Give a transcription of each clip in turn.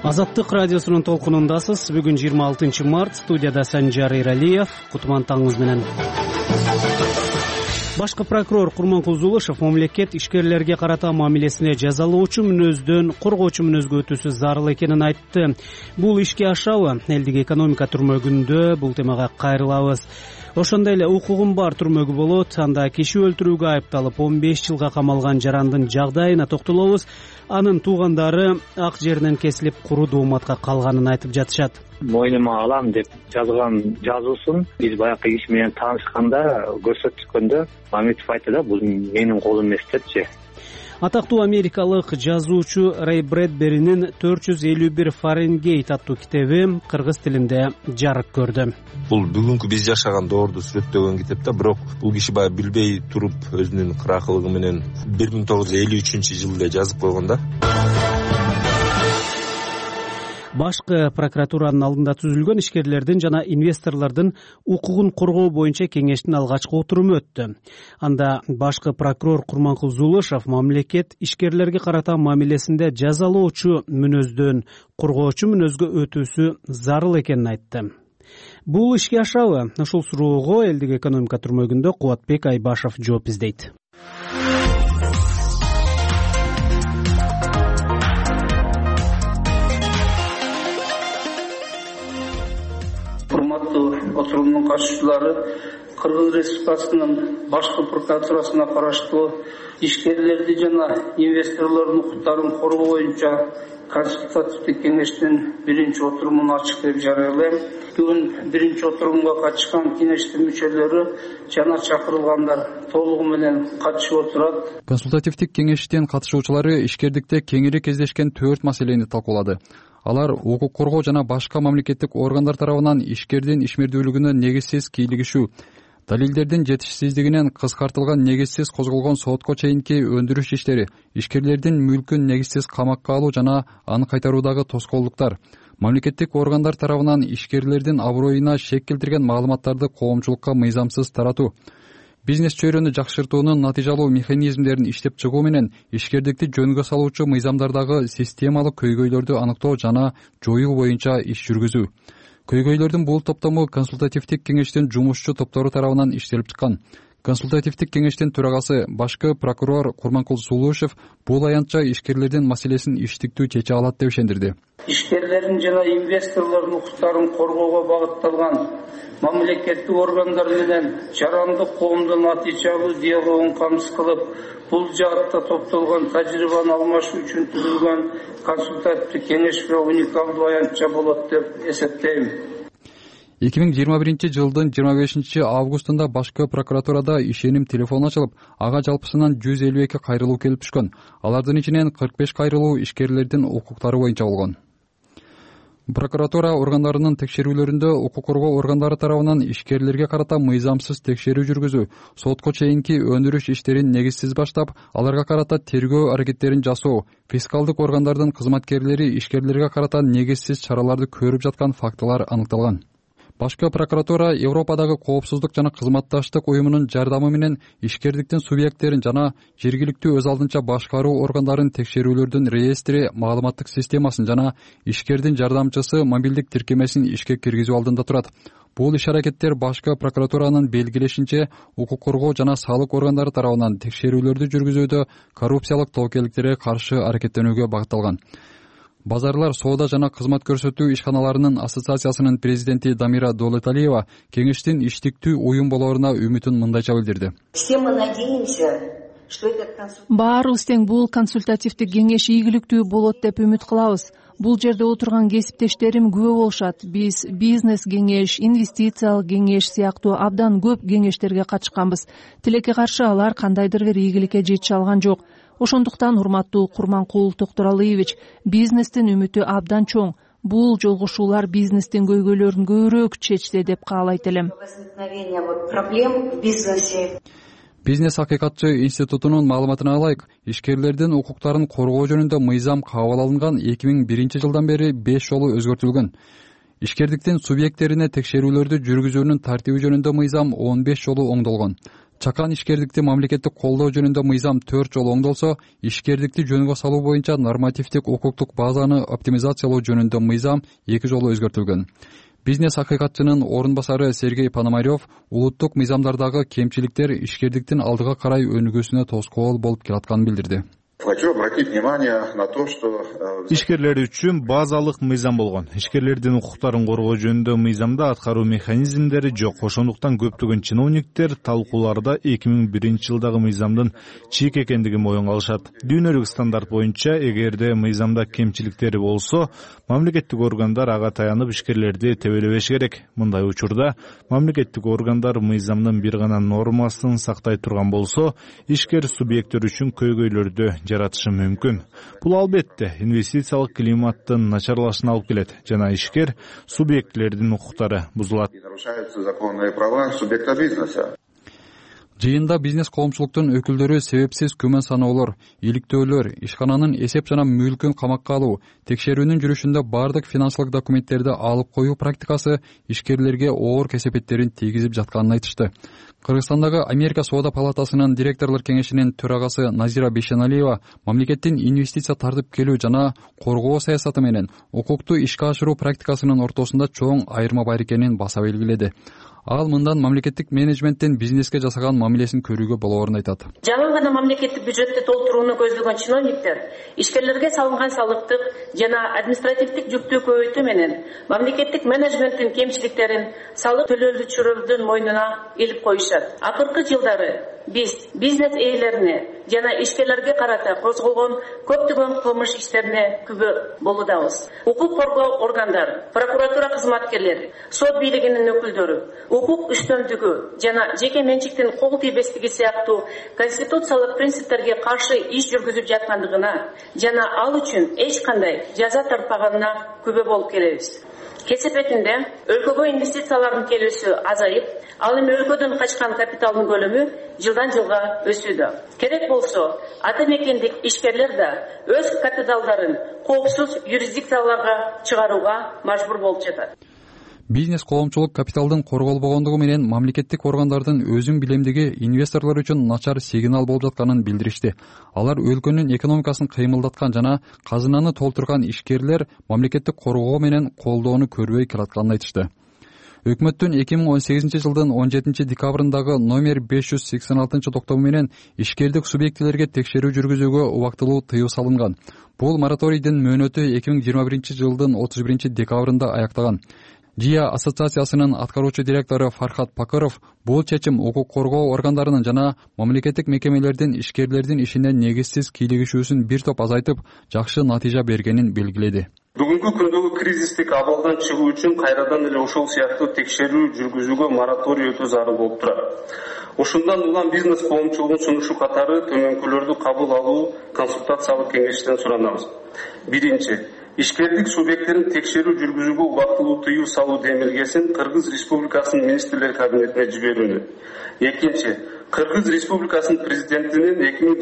Азаттык радиосунун толкунундасыз. Бүгүн 26 март. Студияда Санжар Иралиев. Кутман таңыңыз менен. Башкы прокурор Курманкул Зулушев мамлекет ишкерлерге карата мамилесине жазалоочу мүнөздөн коргоочу мүнөзгө өтүүсү зарыл экенин айтты. Бул ишке ашабы? Элдик экономика түрмөгүндө бул темага кайрылабыз. Ошондой эле укугум бар түрмөгү болот. Анда киши өлтүрүүгө айыпталып 15 жылга камалган жарандын жагдайына токтолобуз. Анын туугандары ак жеринен кесилип куру дооматка калганын айтып жатышат. Мойнума алам деп жазган жазуусун биз баягы киши менен таанышканда көрсөткөндө Мамитов айтты да, бул менин колум эмес депчи. Атактуу америкалык жазуучу Рэй Брэдберинин 451 Фаренгейт аттуу китеби кыргыз тилинде жарык көрдү. Бул бүгүнкү биз жашаган доорду сүрөттөгөн китеп да, бирок бул киши баягы билбей туруп өзүнүн кыракылыгы менен 1953-жылы жазып койгон да. Башкы прокуратуранын алдында түзүлгөн ишкерлердин жана инвесторлордун укугун коргоо боюнча кеңештин алгачкы отуруму өттү. Анда башкы прокурор Курманкул Зулушев мамлекет ишкерлерге карата мамилесинде жазалоочу мүнөздөн коргоочу мүнөзгө өтүүсү зарыл экенин айтты. Бул ишке ашабы? Ушул суроого элдик экономика түрмөгүндө Кубатбек Айбашев жооп издейт. Отурумдун катышуучулары Кыргыз Республикасынын башкы прокуратурасына караштуу ишкерлерди жана инвесторлордун укуктарын коргоо боюнча консультативдик кеңештин биринчи отурумун ачык деп жарыялайм. Бүгүн биринчи отурумга катышкан кеңештин мүчөлөрү жана чакырылгандар толугу менен катышып отурат. Консультативдик кеңештин катышуучулары ишкердикте кеңири кездешкен 4 маселени талкуулады. Алар укук коргоо жана башка мамлекеттик органдар тарабынан ишкердин ишмердүүлүгүнө негизсиз кийлигишүү, далилдердин жетишсиздигинен кыскартылган негизсиз козголгон сотко чейинки өндүрүш иштери, ишкерлердин мүлкүн негизсиз камакка алуу жана аны кайтаруудагы тоскоолдуктар, мамлекеттик органдар тарабынан ишкерлердин аброюна шек келтирген маалыматтарды коомчулукка мыйзамсыз таратуу, бизнес чөйрөнү жакшыртуунун натыйжалуу механизмдерин иштеп чыгуу менен ишкердикти жөнгө салуучу мыйзамдардагы системалык көйгөйлөрдү аныктоо жана жоюу боюнча иш жүргүзүү. Көйгөйлөрдүн бул топтому консультативдик кеңештин жумушчу топтору тарабынан иштелип чыккан. Консультативдик кеңештин төрагасы башкы прокурор Курманкул Зулушев бул аянтча ишкерлердин маселесин иштиктүү чече алат деп ишендирди. Ишкерлердин жана инвесторлордун укуктарын коргоого багытталган мамлекеттик органдар менен жарандык коомдун натыйжалуу диалогун камсыз кылып, бул жаатта топтолгон тажрыйбаны алмашуу үчүн түзүлгөн консультативдик кеңеш уникалдуу аянтча болот деп эсептейм. 2021-жылдын 25 августунда башкы прокуратурада ишеним телефону ачылып, ага жалпысынан 152 кайрылуу келип түшкөн. Алардын ичинен 45 кайрылуу ишкерлердин укуктары боюнча болгон. Прокуратура органдарынын текшерүүлөрүндө укук коргоо органдары тарабынан ишкерлерге карата мыйзамсыз текшерүү жүргүзүү, сотко чейинки өндүрүш иштерин негизсиз баштап, аларга карата тергөө аракеттерин жасоо, фискалдык органдардын кызматкерлери ишкерлерге карата негизсиз чараларды көрүп жаткан фактылар аныкталган. Башкы прокуратура Европадагы коопсуздук жана кызматташтык уюмунун жардамы менен ишкердиктин субъекттерин жана жергиликтүү өз алдынча башкаруу органдарын текшерүүлөрдүн реестри маалыматтык системасын жана ишкердин жардамчысы мобилдик тиркемесин ишке киргизүү алдында турат. Бул иш-аракеттер башкы прокуратуранын белгилешинче укук коргоо жана салык органдары тарабынан текшерүүлөрдү жүргүзүүдө коррупциялык тобокелдиктерге каршы аракеттенүүгө багытталган. Базарлар соода жана кызмат көрсөтүү ишканаларынын ассоциациясынын президенти Дамира Доолеталиева кеңештин иштиктүү уюм болооруна үмүтүн мындайча билдирди. Баарыбыз тең бул консультативдик кеңеш ийгиликтүү болот деп үмүт кылабыз. Бул жерде отурган кесиптештерим күбө болушат. Биз бизнес кеңеш, инвестициялык кеңеш сыяктуу абдан көп кеңештерге катышканбыз. Тилекке каршы алар кандайдыр бир ийгиликке жете алган жок. Ошондуктан урматтуу Курманкул Токторалиевич, бизнестин үмүтү абдан чоң. Бул жолугушуулар бизнестин көйгөйлөрүн көбүрөөк чечти деп каалайт элем. Бизнес акыйкатчы институтунун маалыматына алайык, ишкерлердин укуктарын коргоо жөнүндө мыйзам кабыл алынган 2001-жылдан бери 5 жолу өзгөртүлгөн. Ишкердиктин субъекттерине текшерүүлөрдү жүргүзүүнүн тартиби жөнүндө мыйзам 15 жолу оңдолгон. Чакан ишкердикти мамлекеттик колдоо жөнүндө мыйзам 4 жолу оңдолсо, ишкердикти жөнгө салуу боюнча нормативдик укуктук базаны оптимизациялоо жөнүндө мыйзам 2 жолу өзгөртүлгөн. Бизнес акыйкатчынын орун басары Сергей Пономарев улуттук мыйзамдардагы кемчиликтер ишкердиктин алдыга карай өнүгүүсүнө тоскоол болуп келатканын билдирди. Хочу обратить внимание на то, что ишкерлер үчүн базалык мыйзам болгон. Ишкерлердин укуктарын коргоо жөнүндө мыйзамда аткаруу механизмдери жок. Ошондуктан көптөгөн чиновниктер талкууларда 2001-жылдагы мыйзамдын чийик экендигин моюнга алышат. Дүйнөлүк стандарт боюнча эгерде мыйзамда кемчиликтери болсо, мамлекеттик органдар ага таянып ишкерлерди тебелебеш керек. Мындай учурда мамлекеттик органдар мыйзамдын бир гана нормасын сактай турган болсо, ишкер субъекттер үчүн көйгөйлөрдү жаратышы мүмкүн. Бул албетте инвестициялык климаттын начарлашына алып келет жана ишкер субъектлердин укуктары бузулат. Нарушаются законные права субъекта бизнеса. Жыйында бизнес коомчулуктун өкүлдөрү себепсиз күмөн саноолор, иликтөөлөр, ишкананын эсеп жана мүлкүн камакка алуу, текшерүүнүн жүрүшүндө бардык финансылык документтерди алып коюу практикасы ишкерлерге оор кесепеттерин тийгизип жатканын айтышты. Кыргызстандагы Америка Соода палатасынын директорлор кеңешинин төрагасы Назира Бейшеналиева мамлекеттин инвестиция тартып келүү жана коргоо саясаты менен укукту ишке ашыруу практикасынын ортосунда чоң айырма бар экенин баса белгиледи. Ал мындан мамлекеттик менеджменттин бизнеске жасаган мамилесин көрүүгө болоорун айтат. Жаңы гана мамлекеттик бюджетти толтурууну көздөгөн чиновниктер ишкерлерге салынган салыктык жана административдик жүктүү көбөйтүү менен мамлекеттик менеджменттин кемчиликтерин салык төлөөчүлөрдүн мойнуна илип коюшат. Акыркы жылдары биз бизнес ээлерине жана ишкерлерге карата козголгон көптөгөн кылмыш иштерине күбө болуудабыз. Укук коргоо органдары, прокуратура кызматкерлери, сот бийлигинин өкүлдөрү укук үстөмдүгү жана жеке менчиктин кол тийбестиги сыяктуу конституциялык принциптерге каршы иш жүргүзүп жаткандыгына жана ал үчүн эч кандай жаза тартпаганына күбө болуп келебиз. Кесепетинде өлкөгө инвестициялардын келүүсү азайып, ал эми өлкөдөн качкан капиталдын көлөмү жылдан жылга өсүүдө. Керек болсо, ата мекендик ишкерлер да өз капиталдарын коопсуз юрисдикцияларга чыгарууга мажбур болуп жатат. Бизнес коомчулук капиталдын корголбогондугу менен мамлекеттик органдардын өзүн билемдиги инвесторлор үчүн начар сигнал болуп жатканын билдиришти. Алар өлкөнүн экономикасын кыймылдаткан жана казынаны толтурган ишкерлер мамлекеттик коргоо менен колдоону көрбөй келатканын айтышты. Өкмөттүн 2018 жылдын 17 декабрындагы номер 586 токтому менен ишкердик субъектилерге текшерүү жүргүзүүгө убактылуу тыюу салынган. Бул мораторийдин мөөнөтү 2021 жылдын 31 декабрында аяктаган. ЖИА ассоциациясынын аткаруучу директору Фархат Пакыров бул чечим укук коргоо органдарынын жана мамлекеттик мекемелердин ишкерлердин ишине негизсиз кийлигишүүсүн бир топ азайтып, жакшы натыйжа бергенин белгиледи. Бүгүнкү күндөгү кризистик абалдан чыгуу үчүн кайрадан эле ошол сыяктуу текшерүү жүргүзүүгө мораторий өтүү зарыл болуп турат. Ошондон улам бизнес коомчулугунун сунушу катары төмөнкүлөрдү кабыл алуу консультациялык кеңештен суранабыз. Биринчи, ишкердик субъекттерин текшерүү жүргүзүүгө убактылуу тыюу салуу демилгесин Кыргыз Республикасынын министрлер кабинетине жиберүүнү. Экинчи, Кыргыз Республикасынын президентинин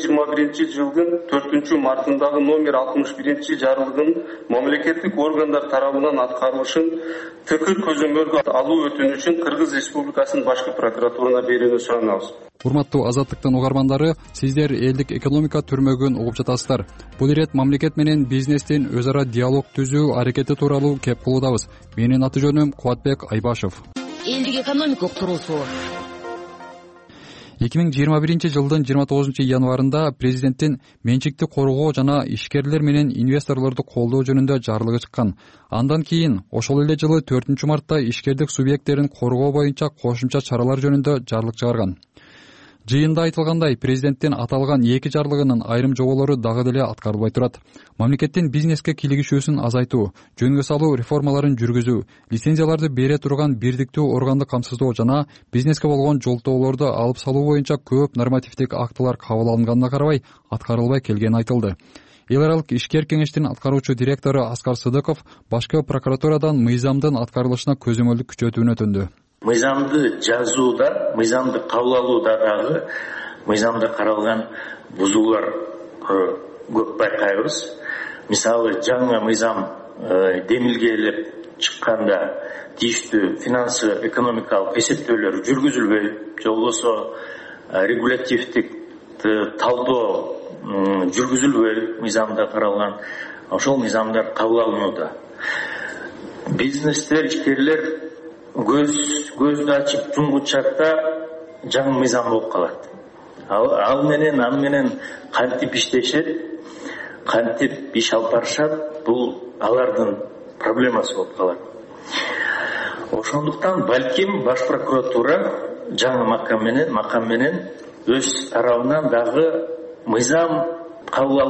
2021 жылдын 4-мартындагы номер 61 жарлыгынын мамлекеттик органдар тарабынан аткарылышын тыкыр көзөмөлгө алуу өтүнүчүн Кыргыз Республикасынын башкы прокуратурасына берүүнү суранабыз. Урматтуу Азаттыктын угармандары, сиздер элдик экономика түрмөгүн угуп жатасыздар. Бул ирет мамлекет менен бизнестин өз ара диалог түзүү аракети тууралуу кеп кылуудабыз. Менин аты жөнүм Кубатбек Айбашев. Элдик экономика уктуруусу 2021 жылдын 29 январында президенттин менчикти коргоо жана ишкерлер менен инвесторлорду колдоо жөнүндө жарлыгы чыккан. Андан кийин ошол эле жылы 4 мартта ишкердик субъекттерин коргоо боюнча кошумча чаралар жөнүндө жарлык чыгарган. Жыйында айтылгандай, президенттин аталган 2 жарлыгынын айрым жоболору дагы деле аткарылбай турат. Мамлекеттин бизнеске кийлигишүүсүн азайтуу, жөнгө салуу реформаларын жүргүзүү, лицензияларды бере турган бирдиктүү органды камсыздоо жана бизнеске болгон жолтоолорду алып салуу боюнча көп нормативдик актылар кабыл алынганына карабай аткарылбай келгени айтылды. Эл аралык ишкер кеңештин аткаруучу директору Аскар Сыдыков башкы прокуратурадан мыйзамдын аткарылышына көзөмөлдүк күчөтүүнү өтүндү. Мыйзамды жазууда, мыйзамды кабыл алууда дагы мыйзамда каралган бузуулар көп байкайбыз. Мисалы, жаңы мыйзам демилгелеп чыкканда тийиштүү финансы экономикалык эсептөөлөр жүргүзүлбөй, же болбосо регулятивдик талдоо жүргүзүлбөй мыйзамда каралган ошол мыйзамдар кабыл алынууда. Бизнестер, ишкерлер көздү ачып жумгучакта жаңы мыйзам болуп калат. Ал менен кантип иштешет, кантип иш алып барышат, бул алардын проблемасы болуп калат. Ошондуктан балким баш прокуратура жаңы макам менен өз тарабынан дагы мыйзам кабыл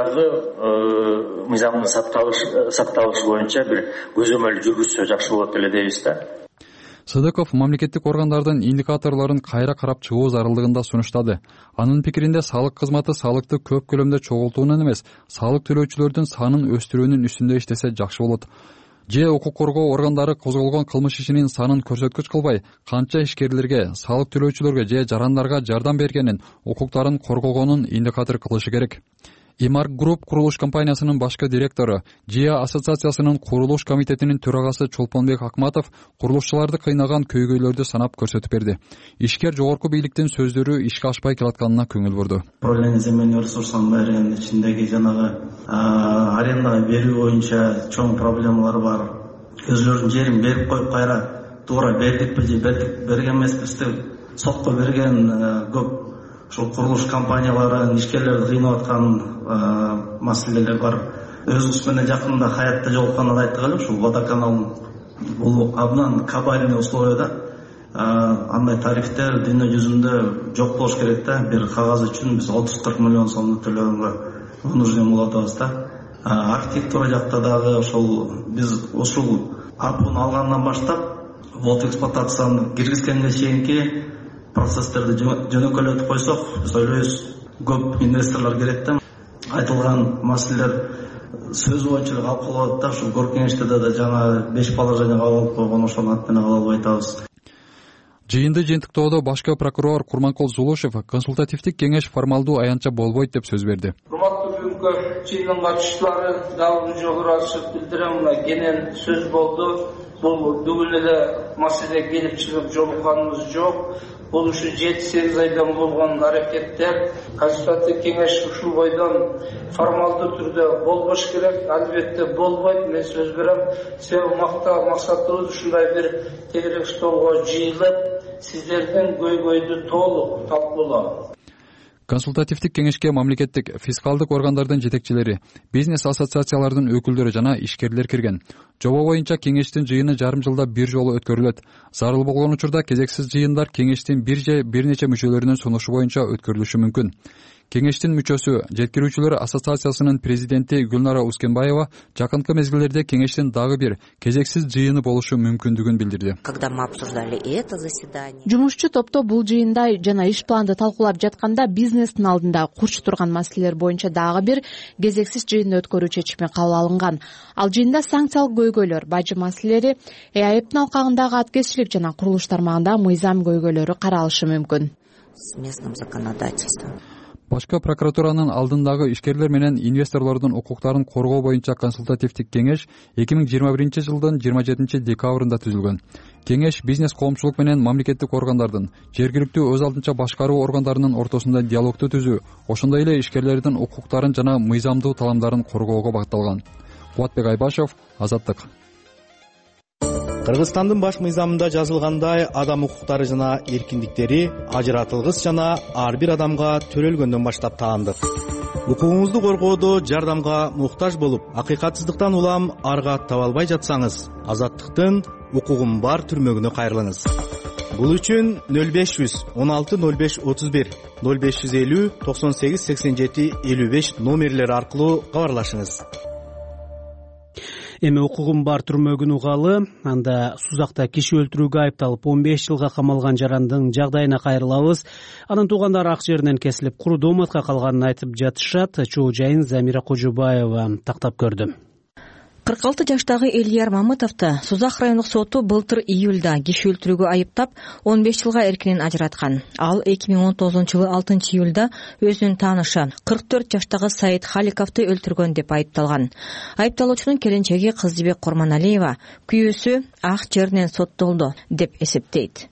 алуудагы мыйзамдын сакталышы боюнча бир көзөмөл жүргүзсө жакшы болот эле дейбиз да. Сыдыков мамлекеттик органдардын индикаторлорун кайра карап чыгуу зарылдыгын да сунуштады. Анын пикиринде салык кызматы салыкты көп көлөмдө чогултуунун эмес, салык төлөөчүлөрдүн санын өстүрүүнүн үстүндө иштесе жакшы болот. Же укук коргоо органдары козголгон кылмыш ишинин санын көрсөткүч кылбай, канча ишкерлерге, салык төлөөчүлөргө же жарандарга жардам бергенин, укуктарын коргогонун индикатор кылышы керек. Имарк Групп курулуш компаниясынын башкы директору, ЖИА ассоциациясынын курулуш комитетинин төрагасы Чолпонбек Акматов курулушчуларды кыйнаган көйгөйлөрдү санап көрсөтүп берди. Ишкер жогорку бийликтин сөздөрү ишке ашпай келатканына көңүл бурду. Управление земельных ресурсов мэринин ичиндеги жанагы арендага берүү боюнча чоң проблемалар бар. Өзлөрүнүн жерин берип коюп кайра туура бердикпи же берген эмеспиз деп сотко берген көп ушул курулуш компаниялары ишкерлерди кыйнап аткан маселелер бар. Өзүбүз менен жакында Хаятта жолукканда айттык эле, ушул водоканалдын бул абдан кабальный условияда, андай тарифтер дүйнө жүзүндө жок болуш керек да. Бир кагаз үчүн биз 30-40 миллион сомду төлөгөнгө вынужден болуп атабыз да. Архитектура жакта дагы ошол биз ушул апуну алгандан баштап вот эксплуатацияны киргизгенге чейинки процесстерди жөнөкөйлөтүп койсок, биз ойлойбуз көп инвесторлор керек да. Айтылган маселелер сөз боюнча калып калат да. Ушул көркөңүчтөрдө да жаңа 5 положение кабыл алып койгон, ошонун аты менен кабыл албай атабыз. Жыйынды жыйынтыктоодо башкы прокурор Курманкул Зулушев консультативдик кеңеш формалдуу аянтча болбойт деп сөз берди. Урматтуу бүгүнкү жыйындын катышуучулары дагы бир жолу ыраазычылык билдирем. Мына кенен сөз болду. Бул бүгүн эле маселе келип чыгып жолукканыбыз жок. Бул ушу 7-8 айдан болгон аракеттер. Консультативдик кеңеш ушул бойдон формалдуу түрдө болбош керек. Албетте болбойт. Мен сөз берем. Себеби максатыбыз ушундай бир тегерек столго жыйылып, сиздердин көйгөйдү толук талкуулоо. Консультативдик кеңешке мамлекеттик фискалдык органдардын жетекчилери, бизнес ассоциациялардын өкүлдөрү жана ишкерлер кирген. Жобо боюнча кеңештин жыйыны жарым жылда бир жолу өткөрүлөт. Зарыл болгон учурда кезексиз жыйындар кеңештин бир нече мүчөлөрүнүн сунушу боюнча өткөрүлүшү мүмкүн. Кеңештин мүчөсү, жеткирүүчүлөр ассоциациясынын президенти Гүлнара Ускенбаева жакынкы мезгилдерде кеңештин дагы бир кезексиз жыйыны болушу мүмкүндүгүн билдирди. Когда мы обсуждали это заседание, жумушчу топто бул жыйында жана иш планды талкуулап жатканда бизнестин алдында курч турган маселелер боюнча дагы бир кезексиз жыйынды өткөрүү чечими кабыл алынган. Ал жыйында санкциялык көйгөйлөр, бажы маселелери, ЭАЭПтин алкагындагы аткезчилик жана курулуш тармагында мыйзам көйгөйлөрү каралышы мүмкүн. С местным законодательством. Башкы прокуратуранын алдындагы ишкерлер менен инвесторлордун укуктарын коргоо боюнча консультативдик кеңеш 2021 жылдын 27 декабрында түзүлгөн. Кеңеш бизнес коомчулук менен мамлекеттик органдардын, жергиликтүү өз алдынча башкаруу органдарынын ортосунда диалогду түзүү, ошондой эле ишкерлердин укуктарын жана мыйзамдуу таламдарын коргоого багытталган. Кубатбек Айбашев, Азаттык. Кыргызстандын баш мыйзамында жазылгандай, адам укуктары жана эркиндиктери ажыратылгыс жана ар бир адамга төрөлгөндөн баштап таандык. Укугуңузду коргоодо жардамга муктаж болуп, акыйкатсыздыктан улам арга таба албай жатсаңыз, Азаттыктын укугум бар түрмөгүнө кайрылыңыз. Бул үчүн 0500 16 05 31 0550 98 87 55 номерлери аркылуу кабарлашыңыз. Эми укугум бар түрмөгүн угалы, анда Сузакта киши өлтүрүүгө айыпталып 15 жылга камалган жарандын жагдайына кайрылабыз. Анын туугандары ак жеринен кесилип, куру дооматка калганын айтып жатышат. Чоо жайын Замира Кожобаева тактап көрдү. 46 жаштагы Элияр Мамытовду Сузак райондук соту былтыр июлда киши өлтүрүүгө айыптап 15 жылга эркинен ажыраткан. Ал 2019 жылы 6 июлда өзүнүн таанышы 44 жаштагы Саид Халиковду өлтүргөн деп айыпталган. Айыпталуучунун келинчеги Кыздыбек Корманалиева күйөөсү ак жеринен соттолду деп эсептейт.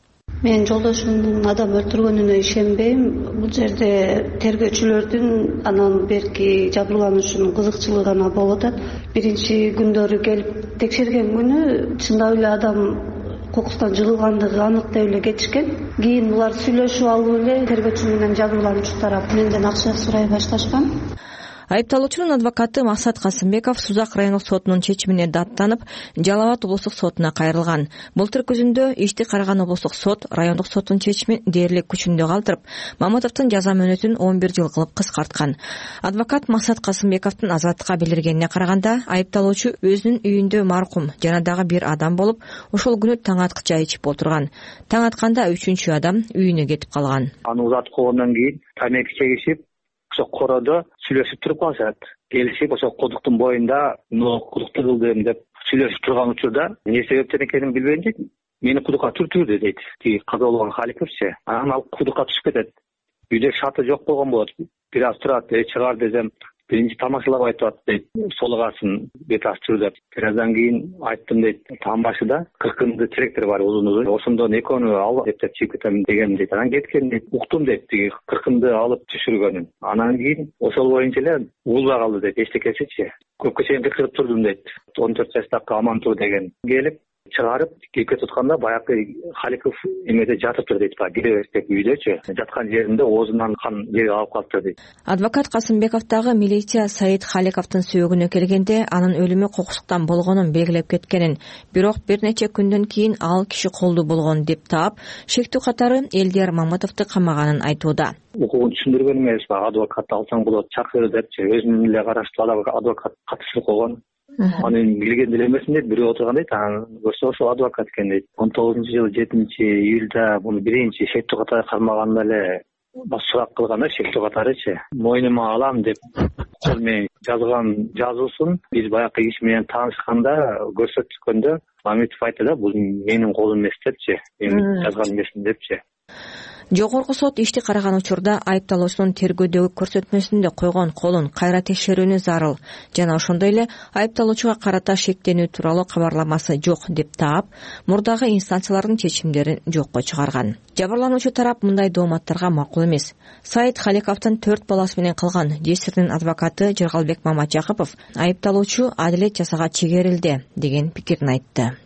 Мен жолдошумдун адам өлтүргөнүнө ишенбейм. Бул жерде тергөөчүлөрдүн анан берки жабырлануучунун кызыкчылыгы гана болуп атат. Биринчи күндөрү келип текшерген күнү чындап эле адам кокустан жыгылгандыгы анык деп эле кетишкен. Кийин булар сүйлөшүп алып эле тергөөчү менен жабырлануучу тарап менден акча сурай башташкан. Айыпталуучунун адвокаты Максат Касымбеков Сузак райондук сотунун чечимине даттанып, Жалал Абад облустук сотуна кайрылган. Былтыр күзүндө ишти караган облустук сот райондук соттун чечимин дээрлик күчүндө калтырып, Мамытовдун жаза мөөнөтүн 11 жыл кылып кыскарткан. Адвокат Максат Касымбековдун азаттыкка билдиргенине караганда, айыпталуучу өзүнүн үйүндө маркум жана дагы бир адам болуп, ошол күнү таң аткыча чай ичип отурган. Таң атканда 3-чү адам үйүнө кетип калган. Аны узатып койгондон кийин тамеки чегишип, ошо кородо сүйлөшүп туруп калышат. Келишип ошо кудуктун боюнда кудукту кылдым деп сүйлөшүп турган учурда эмне себептен экенин билбейм дейт. Мени кудукка түртүрдү дейт. Тиги каза болгон Халиковчу. Анан ал кудукка түшүп кетет. Үйдө шаты жок болгон болот. Бир аз турат, чыгар десем, биринчи тамашалап айтып дейт. Солугасын бет ачыр деп. Бир аздан кийин айттым дейт. Таң башыда 40 трактор бар узун. Ошондон экөөнү ал деп чыгып кетем деген дейт. Анан кеткен дейт. Уктум дейт. Тиги 40 алып түшүргөнүн. Анан кийин ошол боюнча эле улбай калды дейт. Эчтекесичи. Көпкө чейин кыркырып турдум дейт. 14 жаштагы Амантуу деген келип чыгарып кепке тутканда баягы Халиков эмеде жатыптыр дейт. Киребестек үйдөчү жаткан жеринде оозунан кан жери алып калыптыр дейт. Адвокат Касымбековдагы милиция Саид Халиковдун сөөгүнө келгенде, анын өлүмү кокустуктан болгонун белгилеп кеткенин, бирок бир нече күндөн кийин ал киши колдуу болгон деп таап, шектүү катары Элдияр Мамытовду камаганын айтууда. Укугун түшүндүргөн эмес, адвокат алсаң болот, чакыр депчи өзүнүн эле караштуу адвокат катышып койгон. Аны билген деле эмесмин дейт. Бирөө отурган дейт. Анан көрсө ошол адвокат экен дейт. 19-жылы 7-июлда муну биринчи шектүү катары кармаганда эле сурак кылган шектүү катарычы. Мойнума алам деп кол менен жазган жазуусун биз баягы киши менен таанышканда көрсөткөндө Мамитов айтты да, бул менин колум эмес депчи. Мен жазган эмесмин депчи. Жогорку сот ишти караган учурда айыпталуучунун тергөөдөгү көрсөтмөсүндө койгон колун кайра текшерүүнү зарыл жана ошондой эле айыпталуучуга карата шектенүү тууралуу кабарламасы жок деп таап, мурдагы инстанциялардын чечимдерин жокко чыгарган. Жабырлануучу тарап мындай дооматтарга макул эмес. Саид Халиковдун 4 баласы менен калган жесирдин адвокаты Жыргалбек Маматжакупов айыпталуучу адилет жасага чегерилди деген пикирин айтты.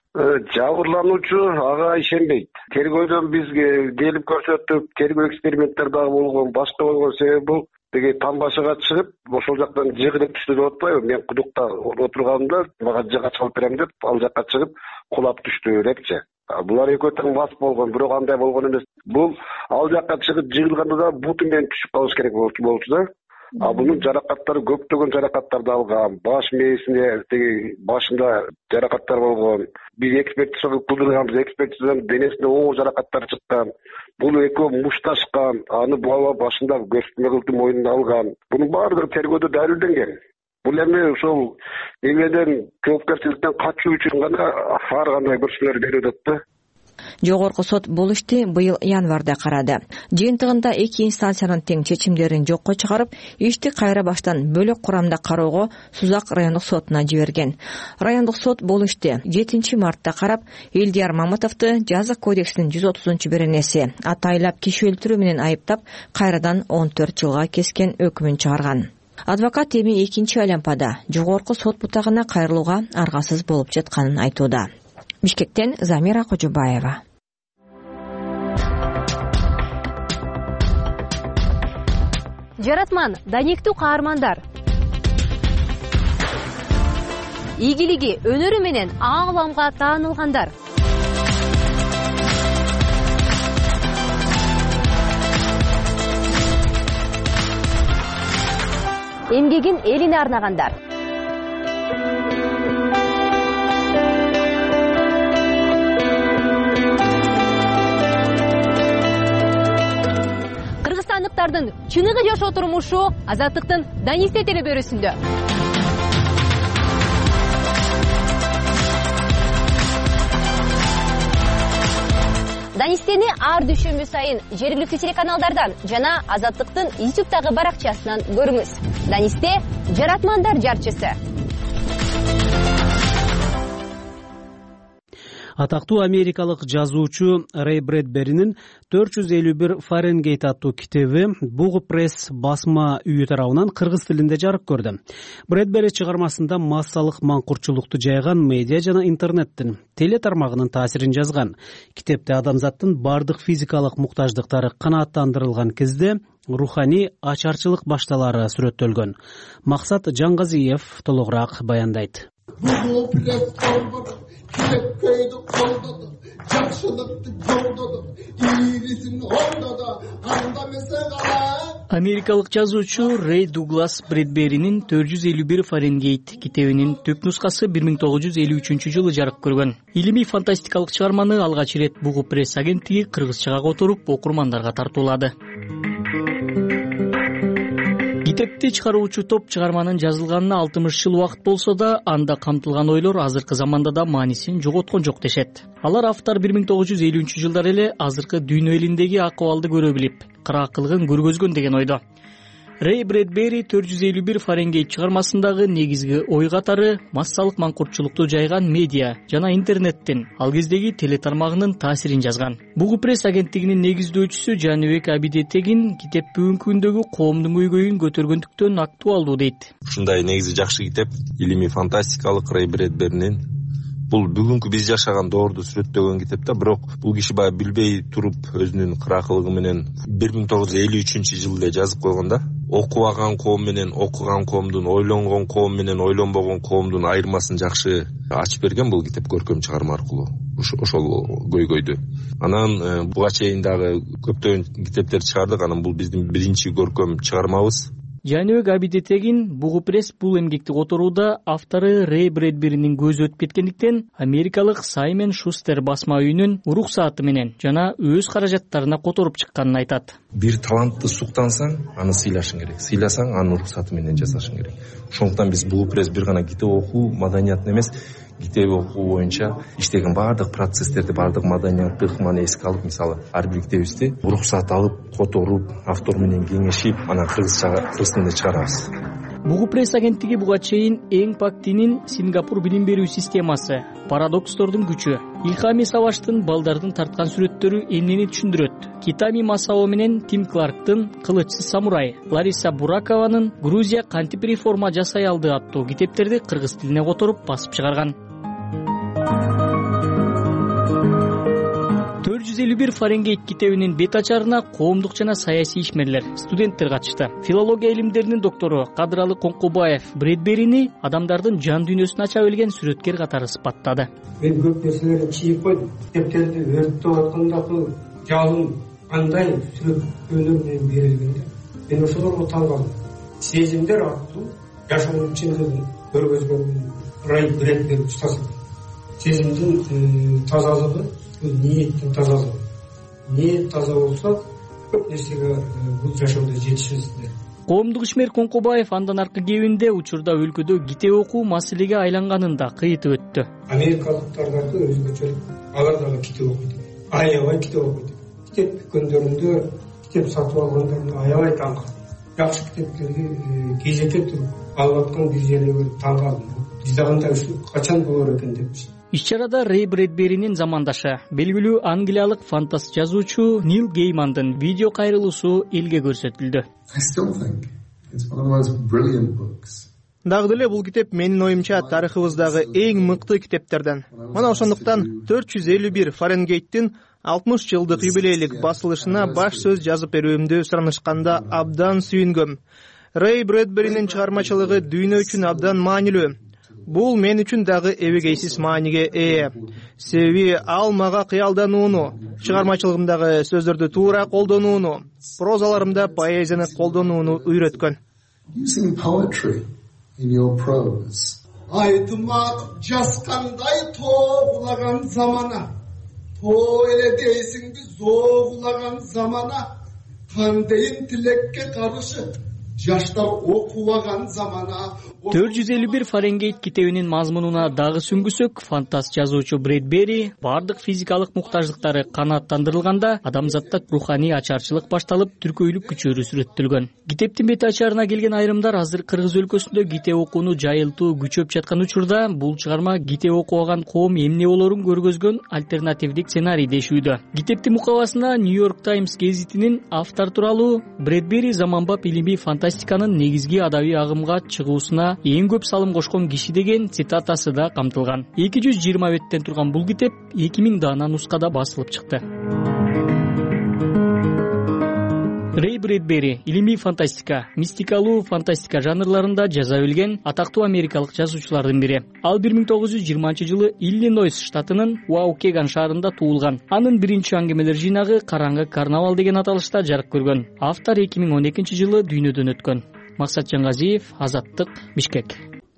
Жабырлануучу ага ишенбейт. Тергөөдөн бизге келип көрсөтүп, тергөө эксперименттер дагы болгон, башка болгон себеби бул деги таң башыга чыгып, ошол жактан жыгылып түштү деп атпайбы? Мен кудукта отурганымда мага жыга чыгып берем деп, ал жакка чыгып кулап түштү депчи. Булар экөө тең мас болгон, бирок андай болгон эмес. Бул ал жакка чыгып жыгылганда да буту менен түшүп калыш керек болчу да. Бунун жаракаттары көптөгөн жаракаттарды алган, баш мээсине теги башында жаракаттар болгон. Биз экспертиза кылдырганбыз, экспертизадан денесине оор жаракаттар чыккан. Бул экөө мушташкан, аны бала башында көрсөтмө кылды мойнуна алган. Бунун баардыгы тергөөдө далилденген. Бул эми ошол эмеден жоопкерчиликтен качуу үчүн гана ар кандай көрсөтмөлөр берип атат да. Жогорку сот бул ишти быйыл январда карады. Жыйынтыгында эки инстанциянын тең чечимдерин жокко чыгарып, ишти кайра баштан бөлөк курамда кароого Сузак райондук сотуна жиберген. Райондук сот бул ишти 7 мартта карап, Элдияр Мамытовду жазык кодексинин 130-беренеси атайлап киши өлтүрүү менен айыптап, кайрадан 14 жылга кескен өкүмүн чыгарган. Адвокат эми экинчи айланпада жогорку сот бутагына кайрылууга аргасыз болуп жатканын айтууда. Бишкектен Замира Кожобаева. Жаратман, данектүү каармандар. Ийгилиги, өнөрү менен ааламга таанылгандар. Эмгегин элине арнагандар. Кыргызстандыктардын чыныгы жашоо турмушу Азаттыктын Данисте телебөрүсүндө. Данистени ар дүйшөмбү сайын жергиликтүү телеканалдардан жана Азаттыктын YouTube'дагы баракчасынан көрүңүз. Данисте — жаратмандар жарчысы. Атактуу америкалык жазуучу Рэй Брэдберинин 451 Фаренгейт аттуу китеби Бугу пресс басма үйү тарабынан кыргыз тилинде жарык көрдү. Брэдбери чыгармасында массалык маңкуртчулукту жайган медиа жана интернеттин теле тармагынын таасирин жазган. Китепте адамзаттын бардык физикалык муктаждыктары канааттандырылган кезде руханий ачарчылык башталары сүрөттөлгөн. Максат Жаңгазиев толугураак баяндайт. Америкалык жазуучу Рэй Дуглас Брэдберинин 451 Фаренгейт китебинин түп нускасы 1953 жарык көргөн. Илимий фантастикалык чыгарманы алгач ирет Бугу пресс агенттиги кыргызчага которуп окурмандарга тартуулады. Китепти чыгаруучу топ чыгарманын жазылганына 60 жыл убакыт болсо да, анда камтылган ойлор азыркы заманда да маанисин жоготкон жок дешет. Алар автор 1950-жылдары эле азыркы дүйнө элиндеги акыбалды көрө билип, кыракылыгын көргөзгөн деген ойдо. Рэй Брэдбери 451 Фаренгейт чыгармасындагы негизги ой катары массалык маңкуртчулукту жайган медиа жана интернеттин ал кездеги теле тармагынын таасирин жазган. Бугу пресс агенттигинин негиздөөчүсү Жаныбек Абидетегин китеп бүгүнкү күндөгү коомдун көйгөйүн көтөргөндүктөн актуалдуу дейт. Ушундай негизи жакшы китеп, илимий фантастикалык Рэй Брэдберинин. Бул бүгүнкү биз жашаган доорду сүрөттөгөн китеп да, бирок бул киши баягы билбей туруп өзүнүн кыракылыгы менен 1953-жылда жазып койгон да. Окубаган коом менен окуган коомдун, ойлонгон коом менен ойлонбогон коомдун айырмасын жакшы ачып берген бул китеп көркөм чыгарма аркылуу. Ошол көйгөйдү. Анан буга чейин дагы көптөгөн китептер чыгардык. Анан бул биздин биринчи көркөм чыгармабыз. Жаныбек Абидетегин Бугу пресс бул эмгекти которууда автору Рэй Брэдберинин көзү өтүп кеткендиктен америкалык Саймон Шустер басма үйүнүн уруксааты менен жана өз каражаттарына которуп чыкканын айтат. Бир талантты суктансаң, аны сыйлашың керек. Сыйласаң, аны уруксааты менен жасашың керек. Ошондуктан биз Бугу пресс бир гана китеп окуу маданиятын эмес, китеп окуу боюнча иштеген баардык процесстерди, баардык маданиятты ыкманы эске алып, мисалы, ар бир китебибизди уруксаат алып, которуп, автор менен кеңешип, анан кыргыз тилинде чыгарабыз. Бугу пресс агенттиги буга чейин Эң Пактинин Сингапур билим берүү системасы, парадокстордун күчү, Илхами Саваштын балдардын тарткан сүрөттөрү эмнени түшүндүрөт, Китами Масао менен Тим Кларктын Кылычсыз самурай, Лариса Буракованын Грузия кантип реформа жасай алды аттуу китептерди кыргыз тилине которуп басып чыгарган. 451 Фаренгейт китебинин бет ачарына коомдук жана саясий ишмерлер, студенттер катышты. Филология илимдеринин доктору Кадыралы Коңкубаев Брэдберини адамдардын жан дүйнөсүн ача билген сүрөткер катары сыпаттады. Мен көп нерселерди чийип койдум. Китептерди өрттөп аткандагы жалын кандай сүрөткөнү менен берилгенде, мен ошолорго таң калдым. Сезимдер аркылуу жашоонун чындыгын көргөзгөн Рэй Брэдбери устасы. Сезимдин тазалыгы, ниеттин тазалыгы. Ниет таза болсо, көп нерсеге бул жашоодо жетишесиздер. Коомдук ишмер Коңкубаев андан аркы кебинде учурда өлкөдө китеп окуу маселеге айланганын да кыйтып өттү. Америкалыктар дагы өзгөчөлүк, алар дагы китеп окуйт. Аябай китеп окуйт. Китеп дүкөндөрүндө китеп сатып алгандарын аябай таң калдым. Жакшы китептерди кезекке туруп алып аткан бир жерге таң калдым. Бизде кандай ушул качан болор экен депчи. Иш-чарада Рэй Брэдберинин замандашы, белгилүү англиялык фантаст жазуучу Нил Геймандын видео кайрылуусу элге көрсөтүлдү. Дагы деле бул китеп менин оюмча тарыхыбыздагы эң мыкты китептерден. Мына ошондуктан 451 Фаренгейттин 60 жылдык юбилейлик басылышына баш сөз жазып берүүмдү суранышканда абдан сүйүнгөм. Рэй Брэдберинин чыгармачылыгы дүйнө үчүн абдан маанилүү. Бул мен үчүн дагы эбегейсиз мааниге ээ. Себеби ал мага кыялданууну, чыгармачылыгымдагы сөздөрдү туура колдонууну, прозаларымда поэзияны колдонууну үйрөткөн. Айтмак жаскандай тоогулаган замана, тоо эле дейсиңби зоогулаган замана, кандайын тилекке каршы жаштар окубаган замана. 451 Фаренгейт китебинин мазмунуна дагы сүңгүсөк, фантаст жазуучу Брэдбери бардык физикалык муктаждыктары канааттандырылганда адамзатта руханий ачарчылык башталып, түркөйлүк күчөрү сүрөттөлгөн. Китептин бети ачарына келген айрымдар азыр Кыргыз өлкөсүндө китеп окууну жайылтуу күчөп жаткан учурда бул чыгарма китеп окубаган коом эмне болорун көргөзгөн альтернативдик сценарий дешүүдө. Китептин мукабасына Нью-Йорк Таймс гезитинин автор тууралуу Брэдбери заманбап илимий фантастиканын негизги адабий агымга чыгуусуна эң көп салым кошкон киши деген цитатасы да камтылган. 220 беттен турган бул китеп 2000 даана нускада басылып чыкты. Рэй Брэдбери илимий фантастика, мистикалуу фантастика жанрларында жаза билген атактуу америкалык жазуучулардын бири. Ал 1920-жылы Иллинойс штатынын Уаукеган шаарында туулган. Анын биринчи аңгемелер жыйнагы Караңгы карнавал деген аталышта жарык көргөн. Автор 2012-жылы дүйнөдөн өткөн. Максат Жаңгазиев, Азаттык, Бишкек.